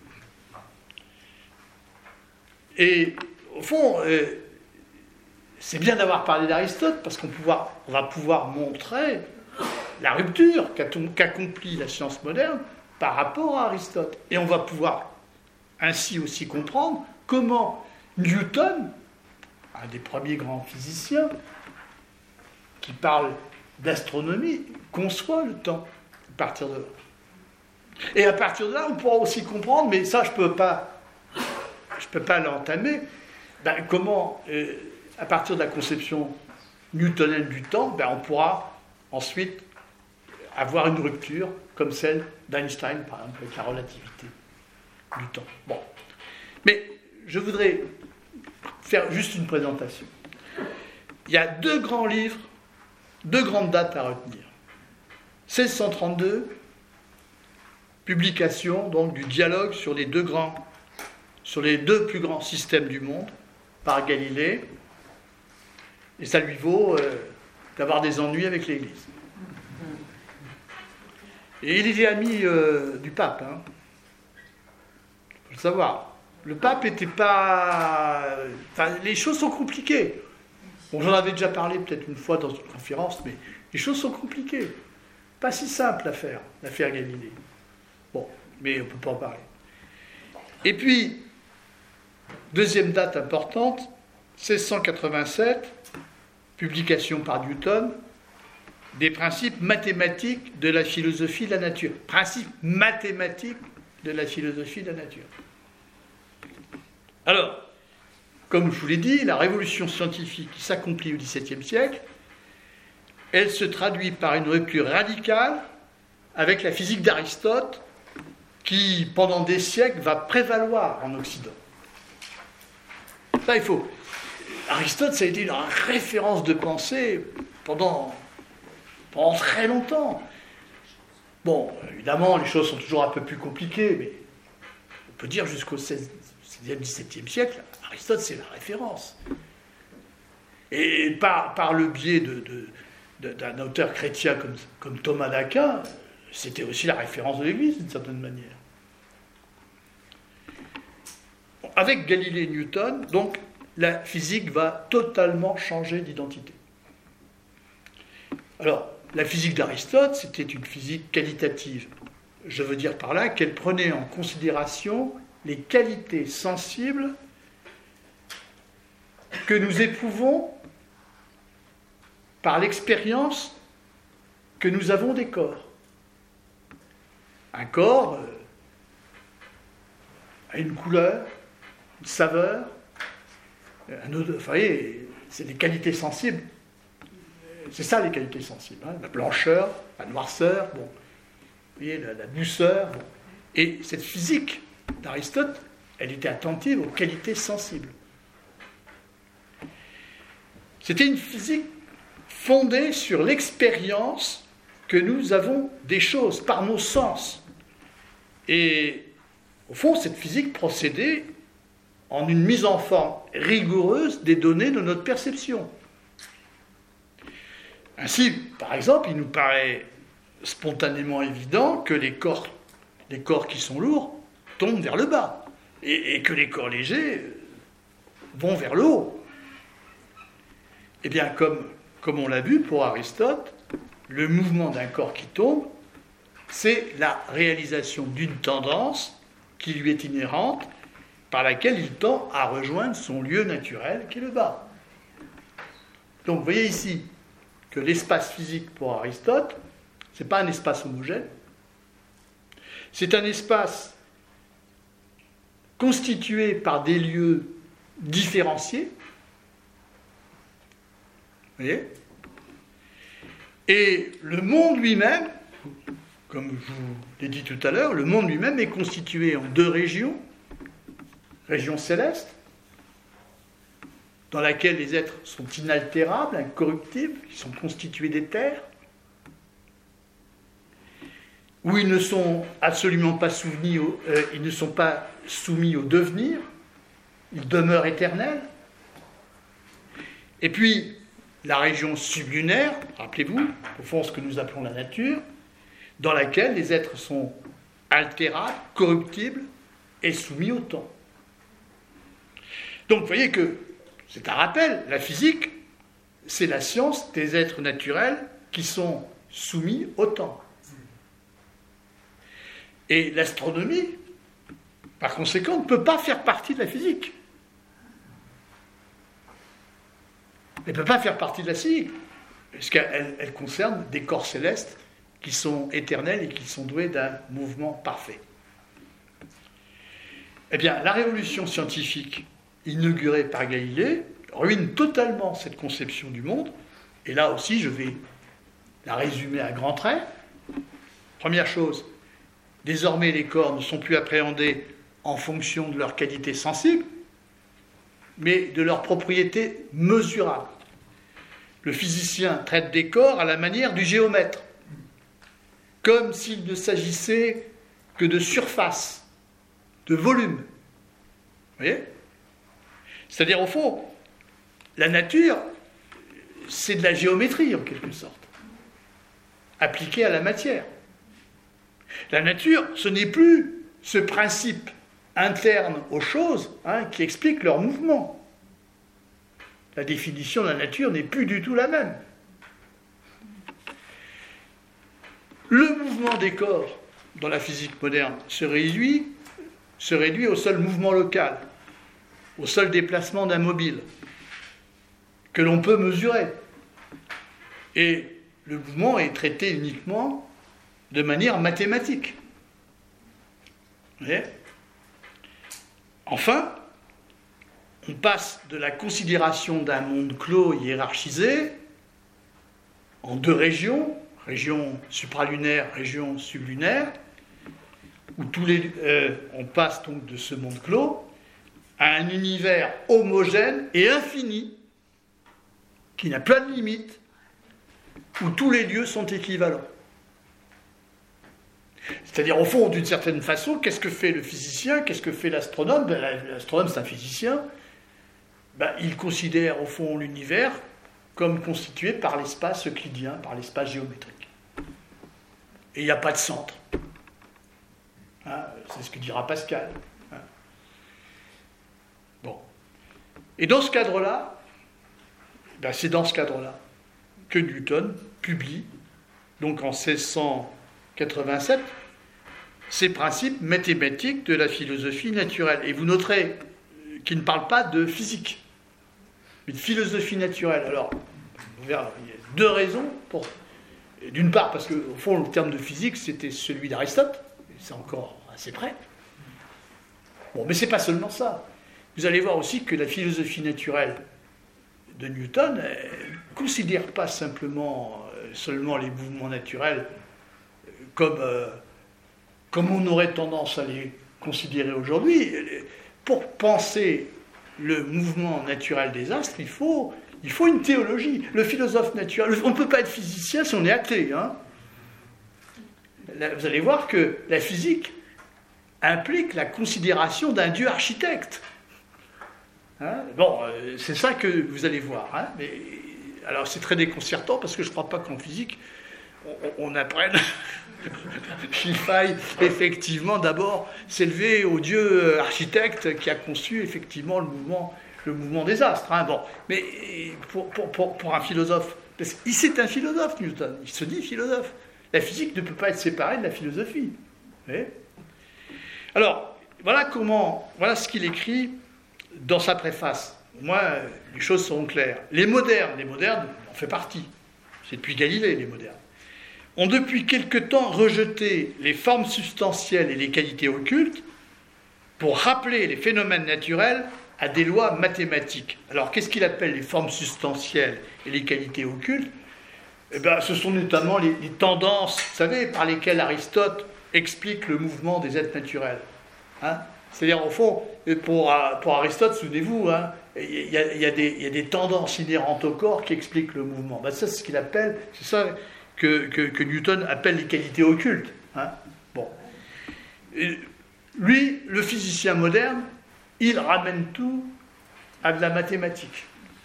Et au fond, c'est bien d'avoir parlé d'Aristote, parce qu'on va pouvoir montrer la rupture qu'accomplit la science moderne par rapport à Aristote. Et on va pouvoir ainsi aussi comprendre comment Newton, un des premiers grands physiciens qui parle d'astronomie, conçoit le temps à partir de là. Et à partir de là, on pourra aussi comprendre, mais ça je peux pas l'entamer, comment, à partir de la conception newtonienne du temps, on pourra ensuite avoir une rupture comme celle d'Einstein, par exemple, avec la relativité du temps. Bon. Mais je voudrais faire juste une présentation. Il y a 2 grands livres, 2 grandes dates à retenir. 1632 publication donc, du dialogue sur les deux plus grands systèmes du monde par Galilée. Et ça lui vaut d'avoir des ennuis avec l'Église. Et il était ami du pape, hein. Faut le savoir. Le pape n'était pas... Enfin, les choses sont compliquées. Bon, j'en avais déjà parlé peut-être une fois dans une conférence, mais les choses sont compliquées. Pas si simple l'affaire Galilée. Bon, mais on ne peut pas en parler. Et puis, deuxième date importante, 1687, publication par Newton, des principes mathématiques de la philosophie de la nature. Principes mathématiques de la philosophie de la nature. Alors, comme je vous l'ai dit, la révolution scientifique qui s'accomplit au XVIIe siècle, elle se traduit par une rupture radicale avec la physique d'Aristote qui, pendant des siècles, va prévaloir en Occident. Ça, il faut... Aristote, ça a été une référence de pensée pendant très longtemps. Bon, évidemment, les choses sont toujours un peu plus compliquées, mais on peut dire jusqu'au XVIe, XVIIe siècle, Aristote, c'est la référence. Et par le biais d'un auteur chrétien comme Thomas d'Aquin, c'était aussi la référence de l'Église, d'une certaine manière. Avec Galilée et Newton, donc, la physique va totalement changer d'identité. Alors, la physique d'Aristote, c'était une physique qualitative. Je veux dire par là qu'elle prenait en considération les qualités sensibles que nous éprouvons par l'expérience que nous avons des corps. Un corps a une couleur, une saveur, vous voyez, c'est des qualités sensibles. C'est ça les qualités sensibles, hein, la blancheur, la noirceur, bon, vous voyez, la douceur. Bon. Et cette physique d'Aristote, elle était attentive aux qualités sensibles. C'était une physique fondée sur l'expérience que nous avons des choses par nos sens. Et au fond, cette physique procédait en une mise en forme rigoureuse des données de notre perception. Ainsi, par exemple, il nous paraît spontanément évident que les corps qui sont lourds tombent vers le bas et que les corps légers vont vers le haut. Eh bien, comme on l'a vu pour Aristote, le mouvement d'un corps qui tombe, c'est la réalisation d'une tendance qui lui est inhérente, par laquelle il tend à rejoindre son lieu naturel, qui est le bas. Donc, vous voyez ici que l'espace physique pour Aristote, ce n'est pas un espace homogène, c'est un espace constitué par des lieux différenciés, vous voyez ? Et le monde lui-même, comme je vous l'ai dit tout à l'heure, le monde lui-même est constitué en deux régions. Région céleste, dans laquelle les êtres sont inaltérables, incorruptibles, ils sont constitués d'éther, où ils ne sont absolument pas soumis au devenir, ils demeurent éternels. Et puis, la région sublunaire, rappelez-vous, au fond ce que nous appelons la nature, dans laquelle les êtres sont altérables, corruptibles et soumis au temps. Donc vous voyez que, c'est un rappel, la physique, c'est la science des êtres naturels qui sont soumis au temps. Et l'astronomie, par conséquent, ne peut pas faire partie de la physique. Elle ne peut pas faire partie de la physique, parce qu'elle concerne des corps célestes qui sont éternels et qui sont doués d'un mouvement parfait. Eh bien, la révolution scientifique inaugurée par Galilée ruine totalement cette conception du monde, et là aussi je vais la résumer à grands traits. Première chose, désormais les corps ne sont plus appréhendés en fonction de leur qualité sensible, mais de leurs propriétés mesurables. Le physicien traite des corps à la manière du géomètre, comme s'il ne s'agissait que de surface, de volume. Vous voyez ? C'est-à-dire, au fond, la nature, c'est de la géométrie, en quelque sorte, appliquée à la matière. La nature, ce n'est plus ce principe interne aux choses qui explique leur mouvement. La définition de la nature n'est plus du tout la même. Le mouvement des corps dans la physique moderne se réduit au seul mouvement local, au seul déplacement d'un mobile, que l'on peut mesurer. Et le mouvement est traité uniquement de manière mathématique. Vous voyez ? Enfin, on passe de la considération d'un monde clos hiérarchisé en deux régions, région supralunaire, région sublunaire, où on passe donc de ce monde clos à un univers homogène et infini, qui n'a plein de limites, où tous les lieux sont équivalents. C'est-à-dire, au fond, d'une certaine façon, qu'est-ce que fait le physicien ? Qu'est-ce que fait l'astronome ? L'astronome, c'est un physicien. Il considère, au fond, l'univers comme constitué par l'espace euclidien, par l'espace géométrique. Et il n'y a pas de centre. C'est ce que dira Pascal. Bon. Et dans ce cadre-là, c'est dans ce cadre-là que Newton publie, donc en 1687, ces principes mathématiques de la philosophie naturelle. Et vous noterez qu'il ne parle pas de physique, mais de philosophie naturelle. Alors, il y a deux raisons. D'une part, parce qu'au fond, le terme de physique, c'était celui d'Aristote, et c'est encore assez près. Bon, mais c'est pas seulement ça. Vous allez voir aussi que la philosophie naturelle de Newton ne considère pas seulement les mouvements naturels comme on aurait tendance à les considérer aujourd'hui. Pour penser le mouvement naturel des astres, il faut une théologie. Le philosophe naturel, on ne peut pas être physicien si on est athée. Là, vous allez voir que la physique implique la considération d'un Dieu architecte. C'est ça que vous allez voir. Mais, alors c'est très déconcertant parce que je ne crois pas qu'en physique on apprenne qu'il faille effectivement d'abord s'élever au Dieu architecte qui a conçu effectivement le mouvement des astres. Mais pour un philosophe, parce que c'est un philosophe, Newton, il se dit philosophe. La physique ne peut pas être séparée de la philosophie. Vous voyez ? Alors, voilà ce qu'il écrit dans sa préface. Moi, les choses seront claires. Les modernes, on fait partie. C'est depuis Galilée, les modernes, ont depuis quelque temps rejeté les formes substantielles et les qualités occultes pour rappeler les phénomènes naturels à des lois mathématiques. Alors, qu'est-ce qu'il appelle les formes substantielles et les qualités occultes ? Ce sont notamment les tendances, vous savez, par lesquelles Aristote explique le mouvement des êtres naturels. C'est-à-dire, au fond, pour Aristote, souvenez-vous, il y a des tendances inhérentes au corps qui expliquent le mouvement. Ça, c'est ce qu'il appelle, c'est ça que Newton appelle les qualités occultes. Bon. Et lui, le physicien moderne, il ramène tout à de la mathématique.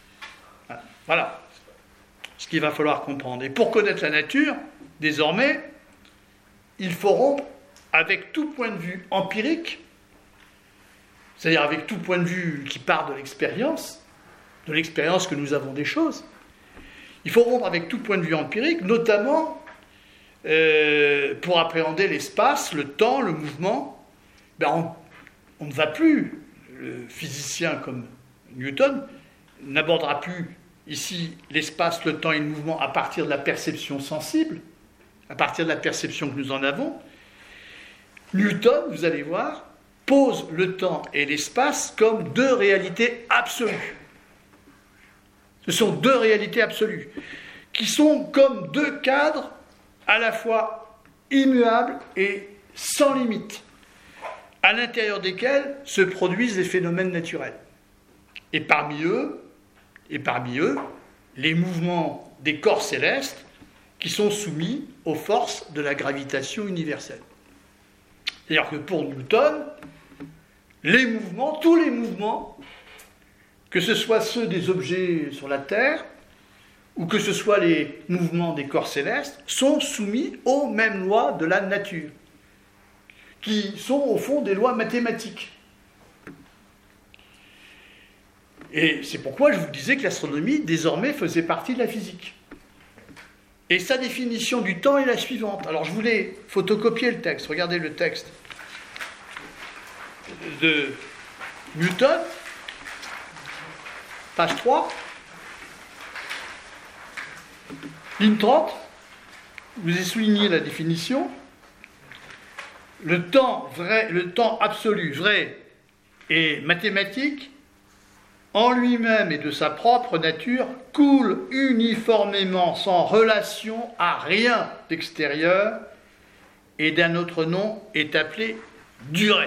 Voilà ce qu'il va falloir comprendre. Et pour connaître la nature, désormais, il faut rompre avec tout point de vue empirique, c'est-à-dire avec tout point de vue qui part de l'expérience que nous avons des choses. Il faut rompre avec tout point de vue empirique, notamment pour appréhender l'espace, le temps, le mouvement. On ne va plus, le physicien comme Newton n'abordera plus ici l'espace, le temps et le mouvement à partir de la perception sensible, à partir de la perception que nous en avons. Newton, vous allez voir, pose le temps et l'espace comme deux réalités absolues. Ce sont deux réalités absolues, qui sont comme deux cadres à la fois immuables et sans limite, à l'intérieur desquels se produisent les phénomènes naturels. Et parmi eux, les mouvements des corps célestes qui sont soumis aux forces de la gravitation universelle. C'est-à-dire que pour Newton, les mouvements, tous les mouvements, que ce soit ceux des objets sur la Terre, ou que ce soit les mouvements des corps célestes, sont soumis aux mêmes lois de la nature, qui sont au fond des lois mathématiques. Et c'est pourquoi je vous disais que l'astronomie, désormais, faisait partie de la physique. Et sa définition du temps est la suivante. Alors je voulais photocopier le texte. Regardez le texte de Newton, page 3, ligne 30. Vous avez souligné la définition. Le temps vrai, le temps absolu, vrai et mathématique, en lui-même et de sa propre nature, coule uniformément sans relation à rien d'extérieur et d'un autre nom est appelé durée.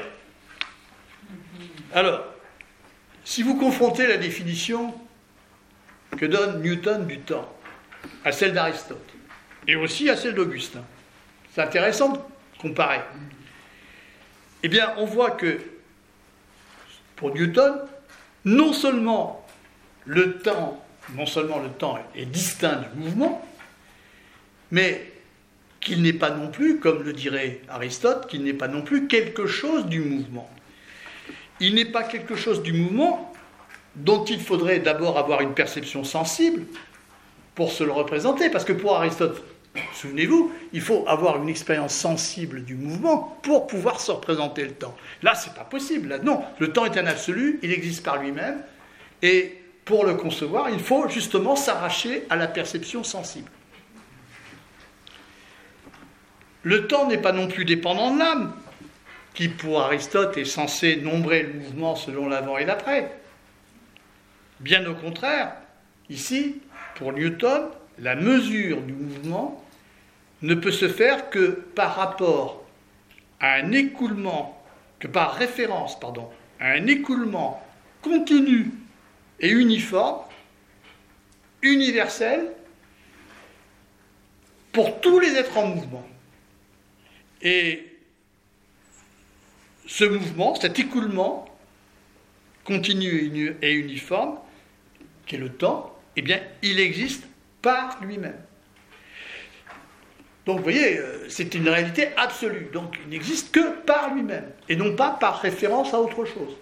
Alors, si vous confrontez la définition que donne Newton du temps à celle d'Aristote et aussi à celle d'Augustin, c'est intéressant de comparer. Eh bien, on voit que pour Newton, non seulement le temps est distinct du mouvement, mais qu'il n'est pas non plus, comme le dirait Aristote, qu'il n'est pas non plus quelque chose du mouvement. Il n'est pas quelque chose du mouvement dont il faudrait d'abord avoir une perception sensible pour se le représenter, parce que pour Aristote, souvenez-vous, il faut avoir une expérience sensible du mouvement pour pouvoir se représenter le temps. Là, c'est pas possible. Là, non, le temps est un absolu, il existe par lui-même, et pour le concevoir, il faut justement s'arracher à la perception sensible. Le temps n'est pas non plus dépendant de l'âme, qui pour Aristote est censé nombrer le mouvement selon l'avant et l'après. Bien au contraire, ici, pour Newton, la mesure du mouvement ne peut se faire que par rapport à un écoulement, que par référence, à un écoulement continu et uniforme, universel, pour tous les êtres en mouvement. Et ce mouvement, cet écoulement continu et uniforme, qui est le temps, eh bien, il existe par lui-même. Donc, vous voyez, c'est une réalité absolue. Donc, il n'existe que par lui-même, et non pas par référence à autre chose.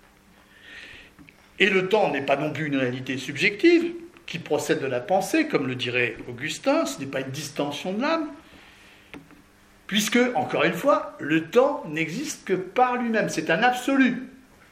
Et le temps n'est pas non plus une réalité subjective, qui procède de la pensée, comme le dirait Augustin, ce n'est pas une distension de l'âme, puisque, encore une fois, le temps n'existe que par lui-même. C'est un absolu,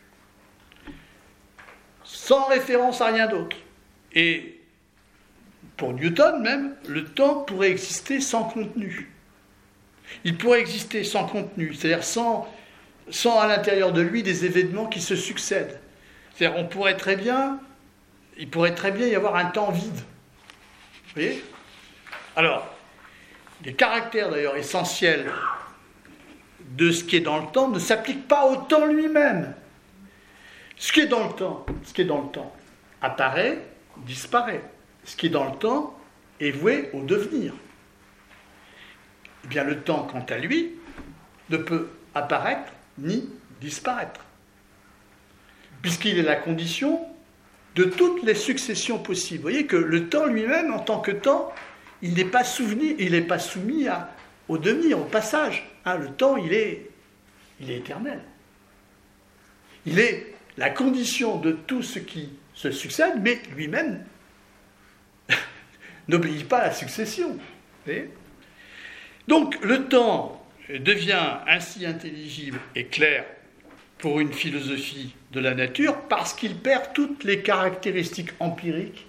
sans référence à rien d'autre. Et pour Newton même, le temps pourrait exister sans contenu. Il pourrait exister sans contenu, c'est-à-dire sans à l'intérieur de lui des événements qui se succèdent. C'est-à-dire il pourrait très bien y avoir un temps vide. Vous voyez ? Alors, les caractères d'ailleurs essentiels de ce qui est dans le temps ne s'appliquent pas au temps lui-même. Ce qui est dans le temps apparaît, disparaît. Ce qui est dans le temps est voué au devenir. Eh bien, le temps, quant à lui, ne peut apparaître ni disparaître, puisqu'il est la condition de toutes les successions possibles. Vous voyez que le temps lui-même, en tant que temps, il n'est pas soumis au devenir, au passage. Le temps, il est éternel. Il est la condition de tout ce qui se succède, mais lui-même n'obéit pas à la succession. Donc le temps devient ainsi intelligible et clair pour une philosophie de la nature parce qu'il perd toutes les caractéristiques empiriques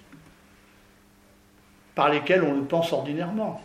par lesquelles on le pense ordinairement.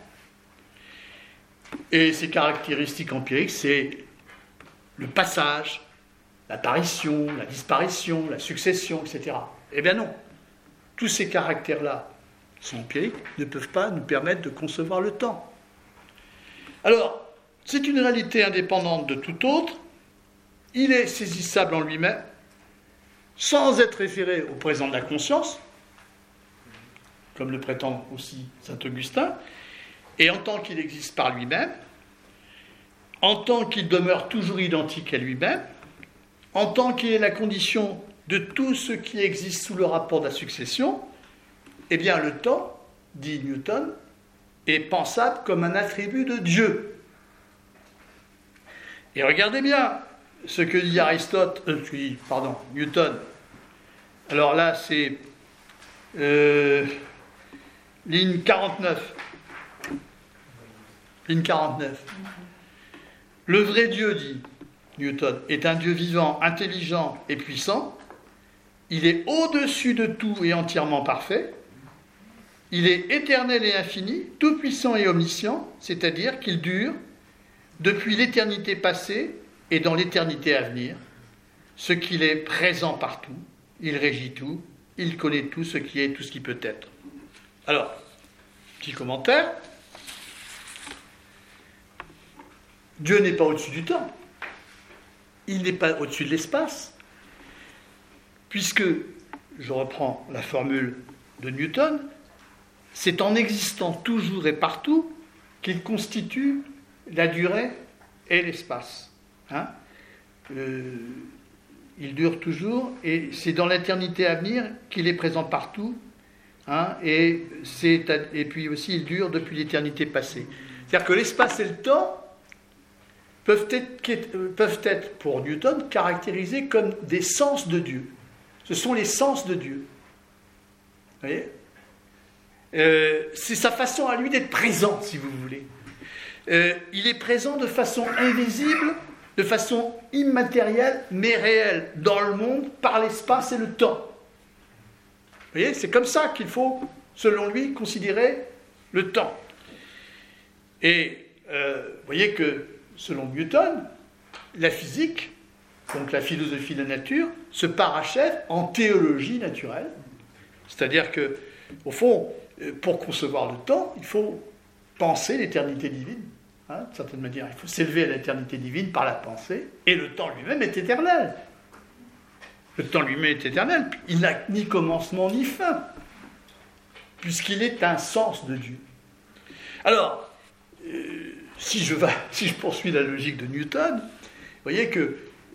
Et ces caractéristiques empiriques, c'est le passage, l'apparition, la disparition, la succession, etc. Eh bien non, tous ces caractères-là sont empiriques, ne peuvent pas nous permettre de concevoir le temps. Alors, c'est une réalité indépendante de tout autre, il est saisissable en lui-même, sans être référé au présent de la conscience, comme le prétend aussi saint Augustin, et en tant qu'il existe par lui-même, en tant qu'il demeure toujours identique à lui-même, en tant qu'il est la condition de tout ce qui existe sous le rapport de la succession, eh bien le temps, dit Newton, est pensable comme un attribut de Dieu. Et regardez bien ce que dit Newton. Alors là, c'est ligne 49. Ligne 49. Le vrai Dieu, dit Newton, est un Dieu vivant, intelligent et puissant. Il est au-dessus de tout et entièrement parfait. Il est éternel et infini, tout-puissant et omniscient, c'est-à-dire qu'il dure depuis l'éternité passée et dans l'éternité à venir, ce qu'il est présent partout, il régit tout, il connaît tout ce qui est, tout ce qui peut être. Alors, petit commentaire. Dieu n'est pas au-dessus du temps. Il n'est pas au-dessus de l'espace. Puisque, je reprends la formule de Newton, c'est en existant toujours et partout qu'il constitue la durée et l'espace. Il dure toujours, et c'est dans l'éternité à venir qu'il est présent partout, et puis aussi il dure depuis l'éternité passée. C'est-à-dire que l'espace et le temps peuvent être, pour Newton, caractérisés comme des sens de Dieu. Ce sont les sens de Dieu. Vous voyez ? C'est sa façon à lui d'être présent, si vous voulez. Il est présent de façon invisible, de façon immatérielle, mais réelle, dans le monde, par l'espace et le temps. Vous voyez ? C'est comme ça qu'il faut, selon lui, considérer le temps. Et vous voyez que, selon Newton, la physique, donc la philosophie de la nature, se parachève en théologie naturelle. C'est-à-dire que, au fond, pour concevoir le temps, il faut penser l'éternité divine. De certaine manière, il faut s'élever à l'éternité divine par la pensée, et le temps lui-même est éternel. Le temps lui-même est éternel, il n'a ni commencement ni fin, puisqu'il est un sens de Dieu. Alors, si je poursuis la logique de Newton, vous voyez que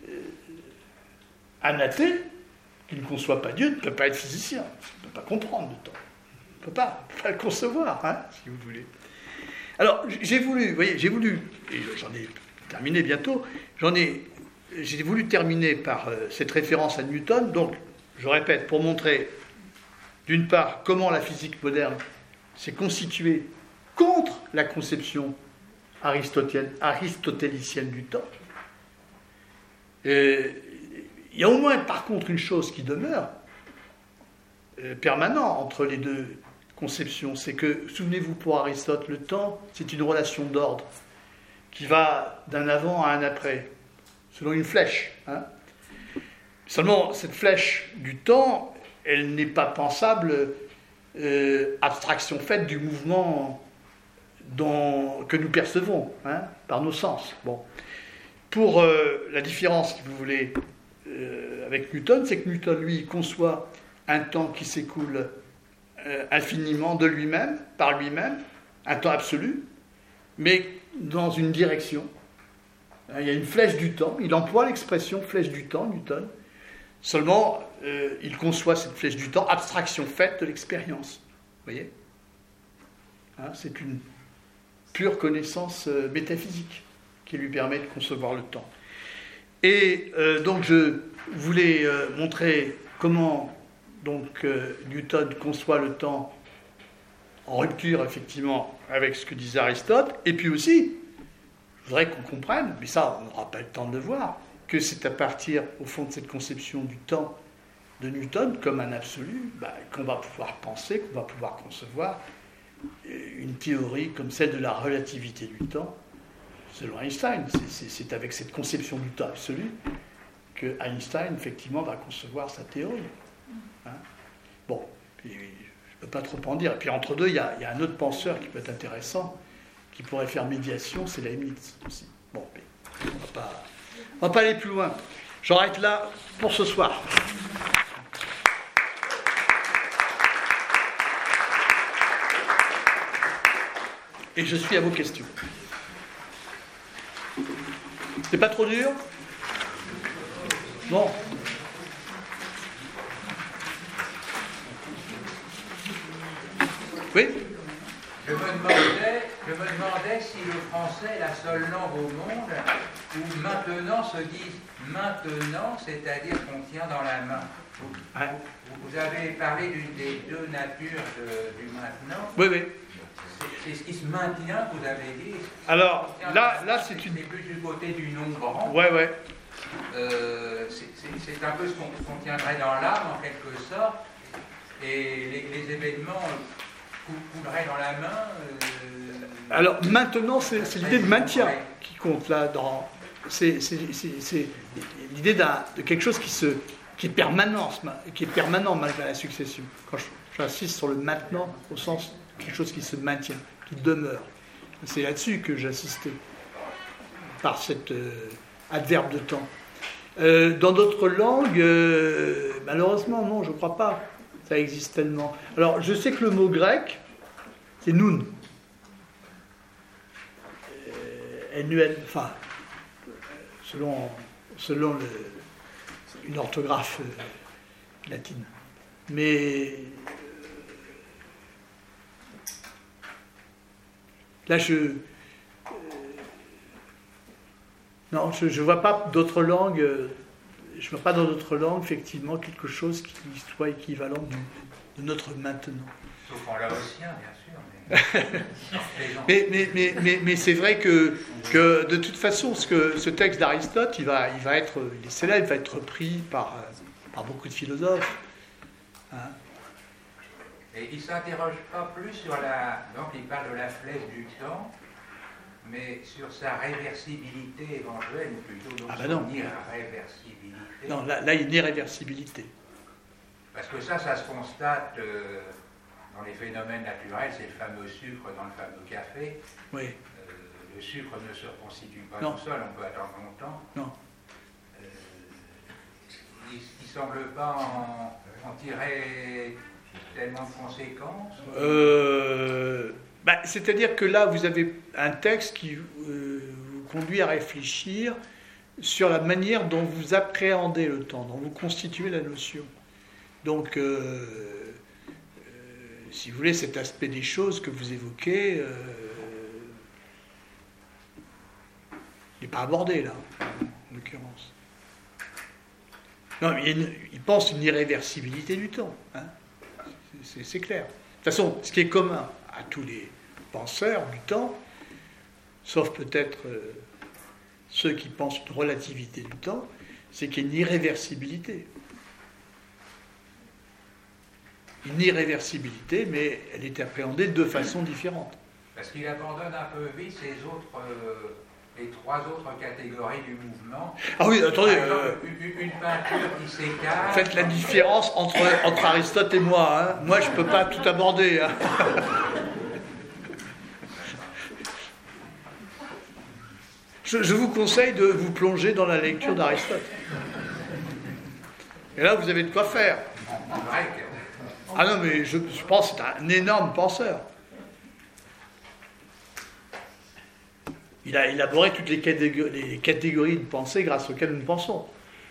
un athée qui ne conçoit pas Dieu ne peut pas être physicien, ne peut pas comprendre le temps, ne peut pas le concevoir, si vous voulez. Alors, j'ai voulu, et j'en ai terminé bientôt, j'ai voulu terminer par cette référence à Newton, donc, je répète, pour montrer, d'une part, comment la physique moderne s'est constituée contre la conception aristotélicienne du temps. Il y a au moins, par contre, une chose qui demeure permanente entre les deux conceptions, c'est que, souvenez-vous, pour Aristote, le temps, c'est une relation d'ordre qui va d'un avant à un après, selon une flèche. Seulement, cette flèche du temps, elle n'est pas pensable abstraction faite du mouvement que nous percevons par nos sens. Bon. Pour la différence, si vous voulez, avec Newton, c'est que Newton, lui, conçoit un temps qui s'écoule infiniment de lui-même, par lui-même, un temps absolu, mais dans une direction. Il y a une flèche du temps, il emploie l'expression flèche du temps, Newton, seulement il conçoit cette flèche du temps, abstraction faite de l'expérience. Vous voyez ? C'est une pure connaissance métaphysique qui lui permet de concevoir le temps. Et donc je voulais montrer comment Newton conçoit le temps en rupture, effectivement, avec ce que disait Aristote, et puis aussi, je voudrais qu'on comprenne, mais ça, on n'aura pas le temps de le voir, que c'est à partir, au fond, de cette conception du temps de Newton, comme un absolu, qu'on va pouvoir penser, qu'on va pouvoir concevoir une théorie comme celle de la relativité du temps, selon Einstein. C'est avec cette conception du temps absolu que Einstein, effectivement, va concevoir sa théorie. Bon, je ne peux pas trop en dire. Et puis entre deux, il y a un autre penseur qui peut être intéressant, qui pourrait faire médiation, c'est Leibniz aussi. Bon, mais on va pas aller plus loin. J'arrête là pour ce soir. Et je suis à vos questions. C'est pas trop dur? Non. Oui? Je me demandais si le français est la seule langue au monde où maintenant se dit maintenant, c'est-à-dire qu'on tient dans la main. Vous avez parlé d'une des deux natures du maintenant. Oui, oui. C'est ce qui se maintient, vous avez dit. Alors, là c'est une... C'est plus du côté du non-grand. Ouais, ouais. C'est un peu ce qu'on tiendrait dans l'âme, en quelque sorte. Et les événements couleraient dans la main. Alors, maintenant, c'est l'idée de maintien qui compte, là. C'est l'idée de quelque chose qui est permanent malgré la succession. Quand j'insiste sur le maintenant, au sens quelque chose qui se maintient, qui demeure. C'est là-dessus que j'insistais, par cet adverbe de temps. Dans d'autres langues, malheureusement, non, je ne crois pas. Ça existe tellement. Alors, je sais que le mot grec, c'est noun. Enfin, selon une orthographe latine. Mais là, je vois pas d'autres langues. Je vois pas dans d'autres langues effectivement quelque chose qui soit équivalent de notre maintenant. Sauf en laotien, bien sûr. Mais c'est vrai que de toute façon, ce texte d'Aristote, il est célèbre, il va être repris par beaucoup de philosophes. Hein. Et il ne s'interroge pas plus sur donc il parle de la flèche du temps, mais sur sa réversibilité éventuelle, ou plutôt son irréversibilité. Non, là, il y a une irréversibilité. Parce que ça se constate dans les phénomènes naturels, c'est le fameux sucre dans le fameux café. Oui. Le sucre ne se reconstitue pas tout seul, on peut attendre longtemps. Non. Il ne semble pas en tirer tellement de conséquences. C'est-à-dire que là, vous avez un texte qui vous conduit à réfléchir sur la manière dont vous appréhendez le temps, dont vous constituez la notion. Donc, si vous voulez, cet aspect des choses que vous évoquez n'est pas abordé là, en l'occurrence. Non, il pense une irréversibilité du temps. Hein. C'est clair. De toute façon, ce qui est commun à tous les penseurs du temps, sauf peut-être ceux qui pensent une relativité du temps, c'est qu'il y a une irréversibilité. Une irréversibilité, mais elle est appréhendée de deux façons différentes. Parce qu'il abandonne un peu vite les trois autres catégories du mouvement. Ah oui, attendez. Par exemple, une peinture qui s'écarte. Faites la différence entre Aristote et moi. Hein. Moi, je ne peux pas tout aborder. Hein. Je vous conseille de vous plonger dans la lecture d'Aristote. Et là, vous avez de quoi faire. En grec. Ah non, mais je pense que c'est un énorme penseur. Il a élaboré toutes les catégories de pensée grâce auxquelles nous pensons.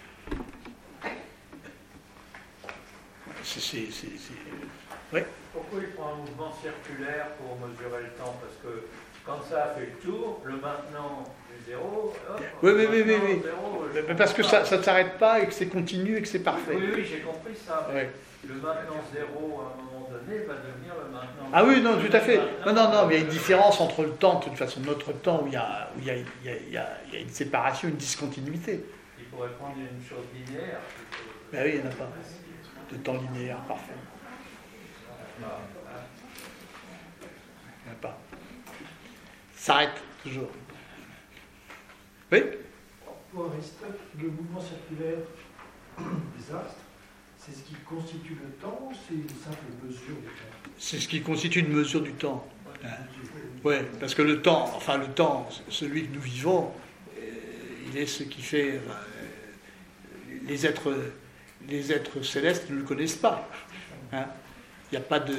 Oui. Pourquoi il prend un mouvement circulaire pour mesurer le temps? Parce que quand ça a fait le tour, le maintenant du zéro, hop, oui. Zéro, mais parce que ça ne s'arrête pas et que c'est continu et que c'est parfait. Oui, j'ai compris ça. Oui. Le maintenant zéro, à un moment donné, va devenir le maintenant. Ah oui, non, tout à fait. Non, mais il y a une différence entre le temps, de toute façon, notre temps, où il y a une séparation, une discontinuité. Il pourrait prendre une chose linéaire. Ben oui, il n'y en a pas. De temps linéaire, parfait. Il n'y en a pas. Ça s'arrête, toujours. Oui? Pour Aristote, le mouvement circulaire des astres, c'est ce qui constitue le temps ou c'est une simple mesure du temps? C'est ce qui constitue une mesure du temps. Hein? Oui, parce que le temps, celui que nous vivons, il est ce qui fait... les êtres célestes ne le connaissent pas. Hein? Il n'y a pas de...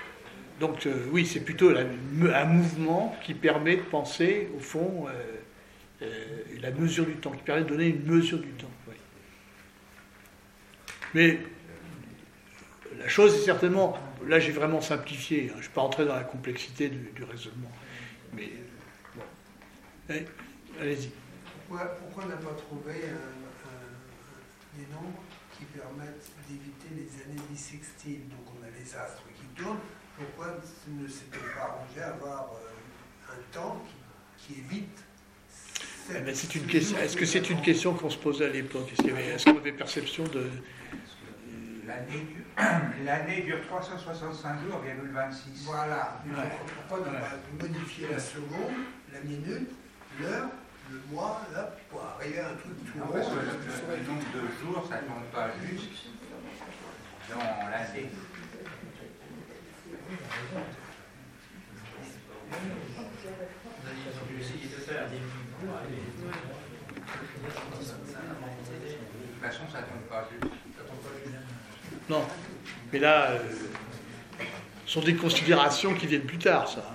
donc oui, c'est plutôt un mouvement qui permet de penser, au fond, la mesure du temps, qui permet de donner une mesure du temps. Oui. Mais la chose est certainement, là j'ai vraiment simplifié, hein, je ne suis pas entré dans la complexité du raisonnement. Mais bon. Allez-y. Pourquoi on n'a pas trouvé des nombres qui permettent d'éviter les années bissextiles? Donc on a les astres qui tournent. Pourquoi ne s'était pas arrangé à avoir un temps qui évite c'est une question. Est-ce que c'est une question qu'on se posait à l'époque? Est-ce qu'on avait perception de... L'année dure 365 jours, 26. Voilà. Pourquoi ne pas modifier la seconde, la minute, l'heure, le mois, là, pour arriver à un truc tout rond? Parce que le nombre de jours, ça ne tombe pas juste dans l'année. De toute façon, ça ne tombe pas juste. Non, mais là, ce sont des considérations qui viennent plus tard, ça.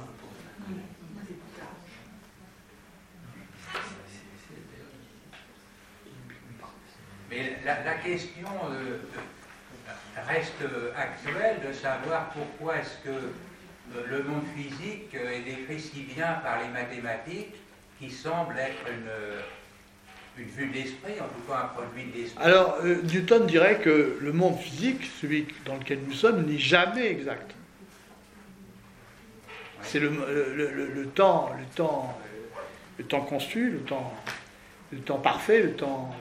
Mais la question reste actuelle de savoir pourquoi est-ce que le monde physique est décrit si bien par les mathématiques, qui semble être une vue d'esprit, en tout cas un produit de l'esprit. Alors, Newton dirait que le monde physique, celui dans lequel nous sommes, n'est jamais exact. Ouais. C'est le temps conçu, le temps parfait, le temps...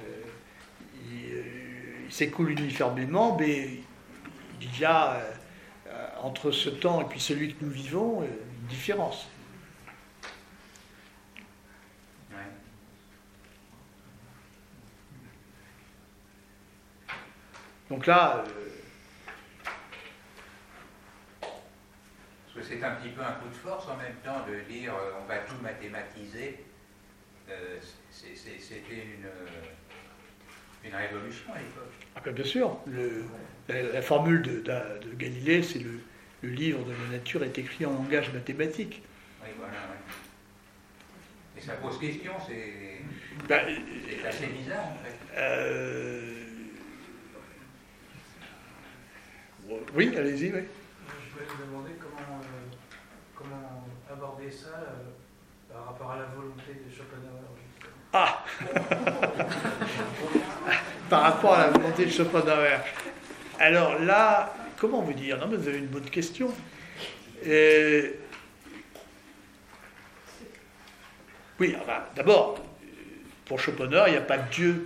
il s'écoule uniformément, mais il y a entre ce temps et puis celui que nous vivons une différence. Donc là... Parce que c'est un petit peu un coup de force en même temps de dire on va tout mathématiser. C'était une révolution à l'époque. Ah ben bien sûr. La formule de Galilée, c'est le livre de la nature est écrit en langage mathématique. Oui, voilà. Ouais. Et ça pose question, c'est assez bizarre en fait. Oui, allez-y, oui. Je voulais vous demander comment aborder ça par rapport à la volonté de Schopenhauer. Ah par rapport à la volonté de Schopenhauer. Alors là, comment vous dire? Non, mais vous avez une bonne question. Oui, enfin, d'abord, pour Schopenhauer, il n'y a pas de Dieu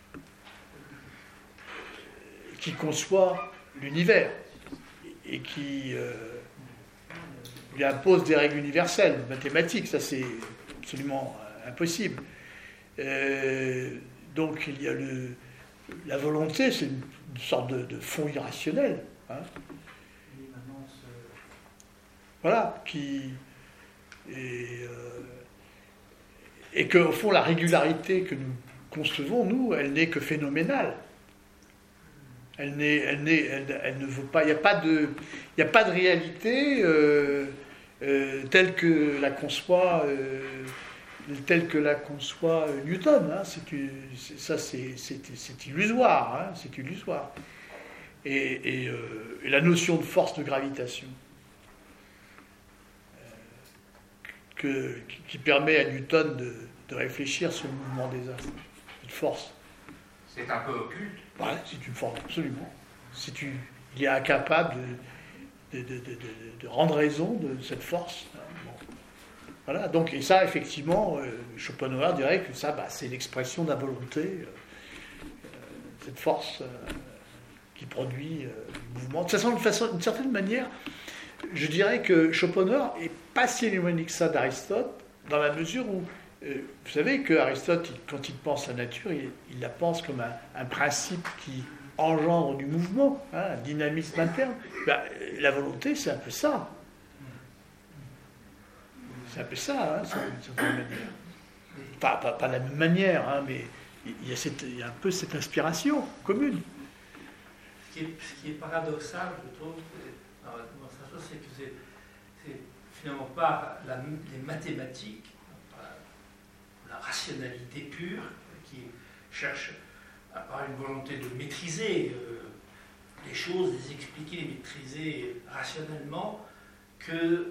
qui conçoit l'univers et qui lui impose des règles universelles, mathématiques, ça c'est absolument impossible. Donc il y a la volonté, c'est une sorte de fond irrationnel. Hein, voilà, et qu'au fond la régularité que nous concevons, nous, elle n'est que phénoménale. Elle ne vaut pas. Il n'y a pas de réalité telle que la conçoit Newton. Hein. C'est illusoire. Hein. C'est illusoire. Et la notion de force de gravitation qui permet à Newton de réfléchir sur le mouvement des astres, cette force. C'est un peu occulte. Ouais, c'est une force, absolument. Il est incapable de rendre raison de cette force. Bon. Voilà, donc, et ça, effectivement, Schopenhauer dirait que ça, c'est l'expression de la volonté, cette force qui produit le mouvement. De toute façon, d'une certaine manière, je dirais que Schopenhauer n'est pas si éloigné que ça d'Aristote, dans la mesure où vous savez qu'Aristote, quand il pense la nature, il la pense comme un principe qui engendre du mouvement, hein, un dynamisme interne. La volonté, c'est un peu ça. C'est un peu ça, hein, d'une certaine manière. Pas de la même manière, hein, mais il y a un peu cette inspiration commune. Ce qui est paradoxal, je trouve, dans la démonstration, c'est que c'est finalement pas les mathématiques, la rationalité pure, qui cherche à avoir une volonté de maîtriser les choses, de les expliquer, les maîtriser rationnellement, qu'il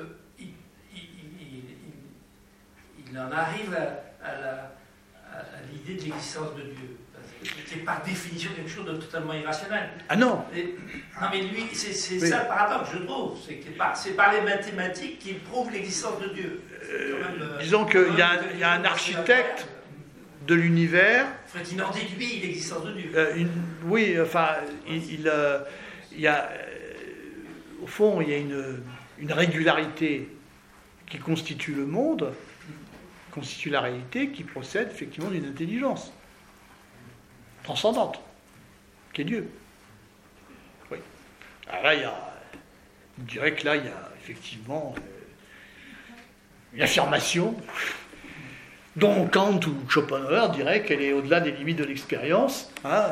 en arrive à l'idée de l'existence de Dieu, qui est par définition quelque chose de totalement irrationnel. Ah non. Non mais lui, c'est ça le paradoxe, je trouve. C'est par les mathématiques qu'il prouve l'existence de Dieu. Disons qu'il y a un architecte de l'univers. Il en déduit l'existence de Dieu. Oui, enfin, il y a, au fond, il y a une régularité qui constitue le monde, constitue la réalité, qui procède effectivement d'une intelligence transcendante, qui est Dieu. Oui. Alors là, je dirais que là, il y a effectivement une affirmation dont Kant ou Schopenhauer diraient qu'elle est au-delà des limites de l'expérience, hein,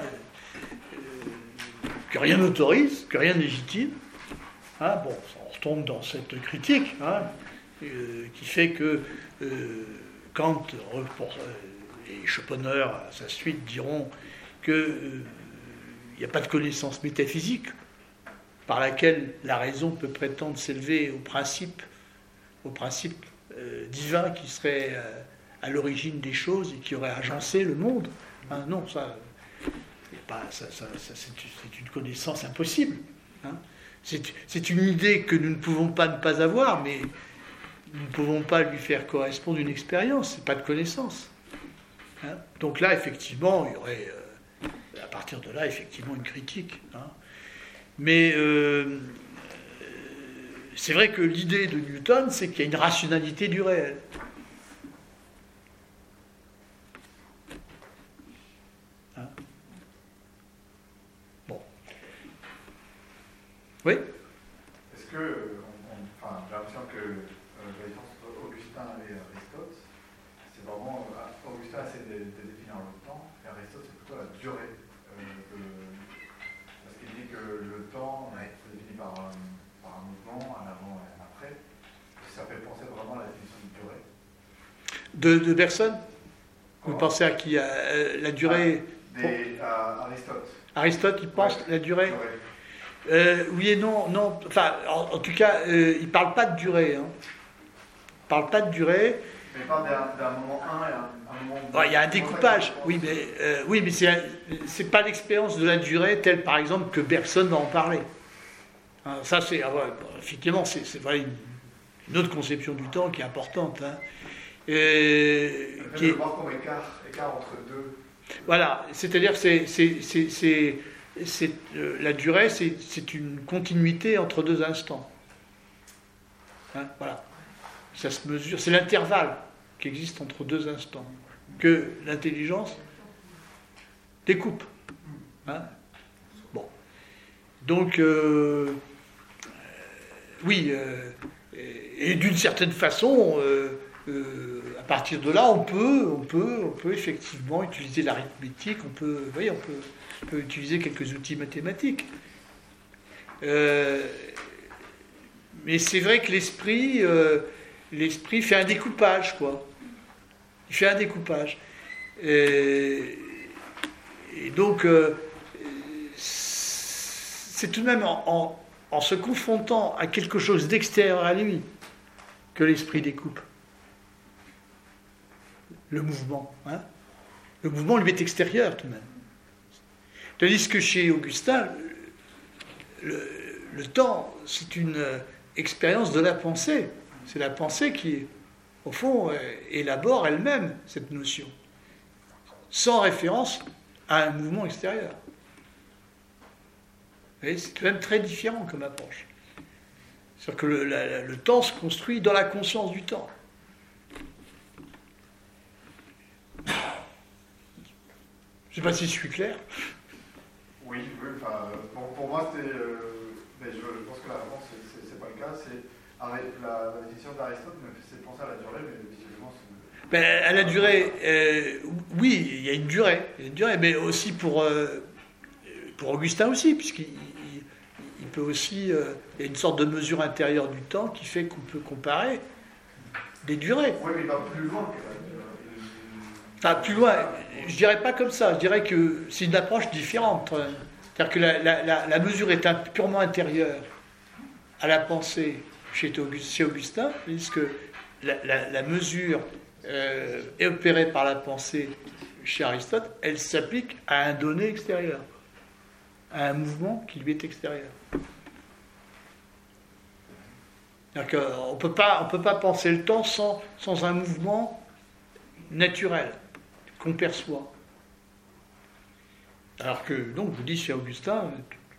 que rien n'autorise, que rien ne légitime. Hein, bon, on retombe dans cette critique, hein, qui fait que Kant et Schopenhauer, à sa suite, diront qu'il n'y a pas de connaissance métaphysique par laquelle la raison peut prétendre s'élever au principe divin qui serait à l'origine des choses et qui aurait agencé le monde. Hein, non, c'est une connaissance impossible. Hein. C'est une idée que nous ne pouvons pas ne pas avoir, mais nous ne pouvons pas lui faire correspondre une expérience, c'est pas de connaissance. Hein. Donc là, effectivement, il y aurait, à partir de là, effectivement, une critique. Hein. Mais c'est vrai que l'idée de Newton, c'est qu'il y a une rationalité du réel. Hein. Bon. Oui ? Est-ce que, enfin, j'ai l'impression que la différence entre Augustin et Aristote, c'est vraiment, Augustin essaie de définir le temps, et Aristote c'est plutôt la durée. Parce qu'il dit que le temps est défini par un mouvement, un avant et un après. Ça fait penser vraiment à la définition de durée. De personne ? Vous pensez à qui ? À la durée ? À Aristote. Aristote, il pense la durée ? Oui et non. Enfin, en tout cas, il ne parle pas de durée. Hein. Il ne parle pas de durée. Mais il parle d'un moment 1 et un moment 2. Il y a un découpage. Oui, mais c'est pas l'expérience de la durée telle, par exemple, que Bergson va en parler. Hein, ça, c'est effectivement, c'est voilà une autre conception du temps qui est importante. Hein. Qui est voir comme écart entre deux. Voilà, c'est-à-dire la durée, c'est une continuité entre deux instants. Hein, voilà. Ça se mesure, c'est l'intervalle qui existe entre deux instants que l'intelligence découpe. Hein. Bon. Donc, oui, et d'une certaine façon, à partir de là, on peut effectivement utiliser l'arithmétique, on peut utiliser quelques outils mathématiques. Mais c'est vrai que l'esprit fait un découpage, quoi. Il fait un découpage. Et donc, c'est tout de même en se confrontant à quelque chose d'extérieur à lui que l'esprit découpe. Le mouvement. Hein. Le mouvement lui est extérieur, tout de même. Tandis que chez Augustin, le temps, c'est une expérience de la pensée. C'est la pensée qui, au fond, élabore elle-même cette notion, sans référence à un mouvement extérieur. Vous voyez, c'est quand même très différent comme approche. C'est-à-dire que le temps se construit dans la conscience du temps. Je ne sais pas si je suis clair. Oui, enfin, pour moi, mais je pense que la réponse, c'est pas le cas. La définition d'Aristote me fait penser à la durée, mais visiblement, à la durée, oui, il y a une durée, mais aussi pour Augustin aussi, puisqu'il peut aussi, il y a une sorte de mesure intérieure du temps qui fait qu'on peut comparer des durées. Oui, mais il va plus loin que la durée. Enfin, plus loin, je dirais pas comme ça, je dirais que c'est une approche différente. C'est-à-dire que la mesure est purement intérieure à la pensée chez Augustin, puisque la mesure est opérée par la pensée chez Aristote, elle s'applique à un donné extérieur, à un mouvement qui lui est extérieur. C'est-à-dire qu'on ne peut pas penser le temps sans un mouvement naturel qu'on perçoit. Alors que, donc, je vous dis chez Augustin,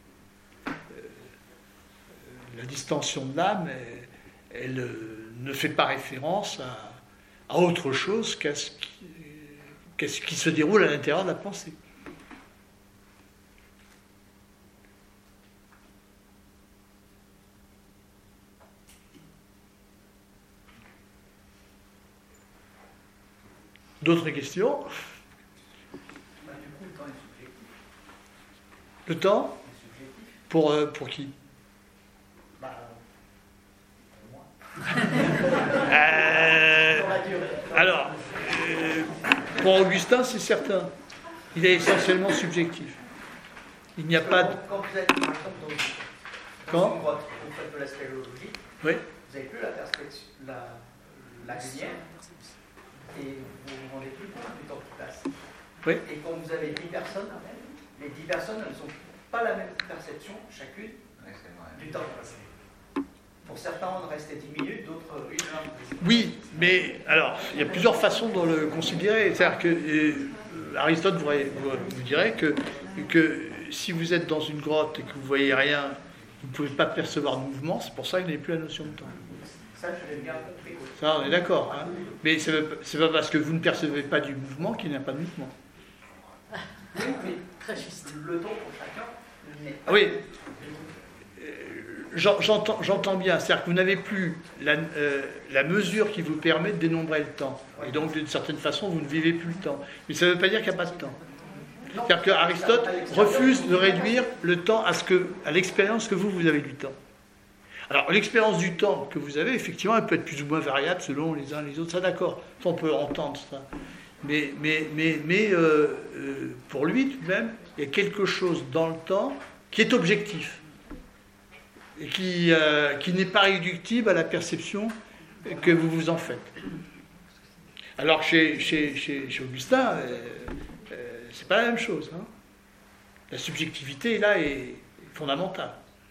la distension de l'âme, elle ne fait pas référence à autre chose qu'à ce qui se déroule à l'intérieur de la pensée. D'autres questions? Du coup, le temps est subjectif. Le temps? Pour qui? Pour moi. Alors, pour Augustin, c'est certain. Il est essentiellement subjectif. Il n'y a pas de... Quand vous êtes, par exemple, dans une grotte, vous faites de la spéléologie, oui. vous n'avez plus la perspective, la lumière, et vous ne vous rendez plus compte du temps qui passe. Oui. Et quand vous avez 10 personnes, les 10 personnes, elles n'ont pas la même perception, chacune, du temps passé. Pour certains, on restait 10 minutes, d'autres 1 heure. Oui, mais alors, il y a plusieurs façons de le considérer. C'est-à-dire que Aristote vous dirait que si vous êtes dans une grotte et que vous ne voyez rien, vous ne pouvez pas percevoir de mouvement, c'est pour ça qu'il n'y a plus la notion de temps. Ça, je l'ai bien compris. Ça, on est d'accord. Hein. Mais ce n'est pas parce que vous ne percevez pas du mouvement qu'il n'y a pas de mouvement. Oui, très juste. Le temps pour chacun n'est pas... Oui. J'entends bien. C'est-à-dire que vous n'avez plus la mesure qui vous permet de dénombrer le temps. Et donc, d'une certaine façon, vous ne vivez plus le temps. Mais ça ne veut pas dire qu'il n'y a pas de temps. C'est-à-dire qu'Aristote refuse de réduire le temps à l'expérience que vous avez du temps. Alors, l'expérience du temps que vous avez, effectivement, elle peut être plus ou moins variable selon les uns et les autres. Ça, d'accord. Ça, on peut entendre ça. Mais pour lui, tout de même, il y a quelque chose dans le temps qui est objectif et qui n'est pas réductible à la perception que vous vous en faites. Alors, chez Augustin, c'est pas la même chose. Hein. La subjectivité, là, est fondamentale.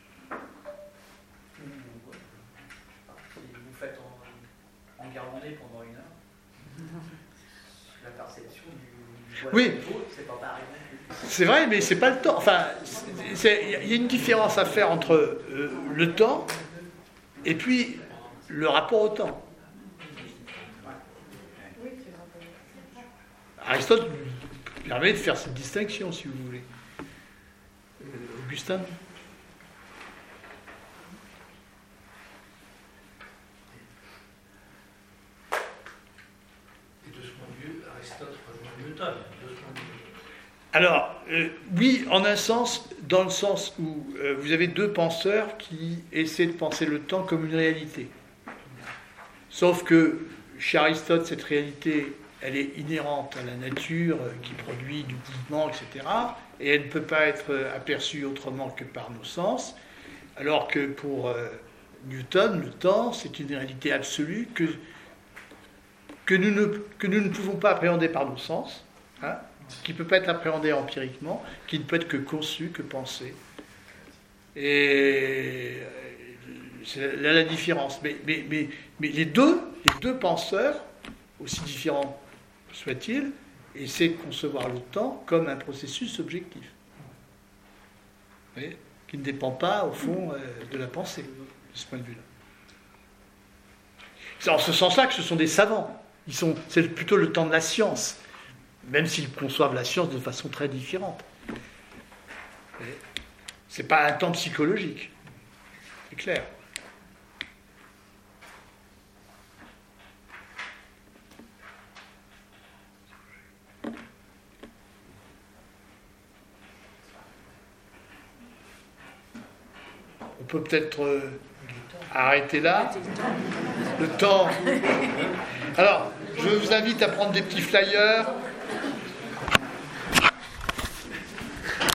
Vous faites en guirlandais pendant 1 heure. La perception du oui. C'est pas pareil. C'est vrai, mais c'est pas le temps. Enfin, il y a une différence à faire entre le temps et puis le rapport au temps. Aristote permet de faire cette distinction, si vous voulez. Augustin? Et de ce point de vue, Aristote rejoint Newton. Alors, oui, en un sens, dans le sens où vous avez deux penseurs qui essaient de penser le temps comme une réalité. Sauf que chez Aristote, cette réalité, elle est inhérente à la nature qui produit du mouvement, etc. Et elle ne peut pas être aperçue autrement que par nos sens. Alors que pour Newton, le temps, c'est une réalité absolue que nous ne pouvons pas appréhender par nos sens, hein, qui ne peut pas être appréhendé empiriquement, qui ne peut être que conçu, que pensé. Et c'est là la différence. Mais les deux penseurs, aussi différents soient-ils, essaient de concevoir le temps comme un processus objectif. Vous voyez, qui ne dépend pas, au fond, de la pensée, de ce point de vue-là. C'est en ce sens-là que ce sont des savants. C'est plutôt le temps de la science, même s'ils conçoivent la science de façon très différente. Ce n'est pas un temps psychologique, c'est clair. On peut peut-être arrêter là. Le temps. Alors, je vous invite à prendre des petits flyers.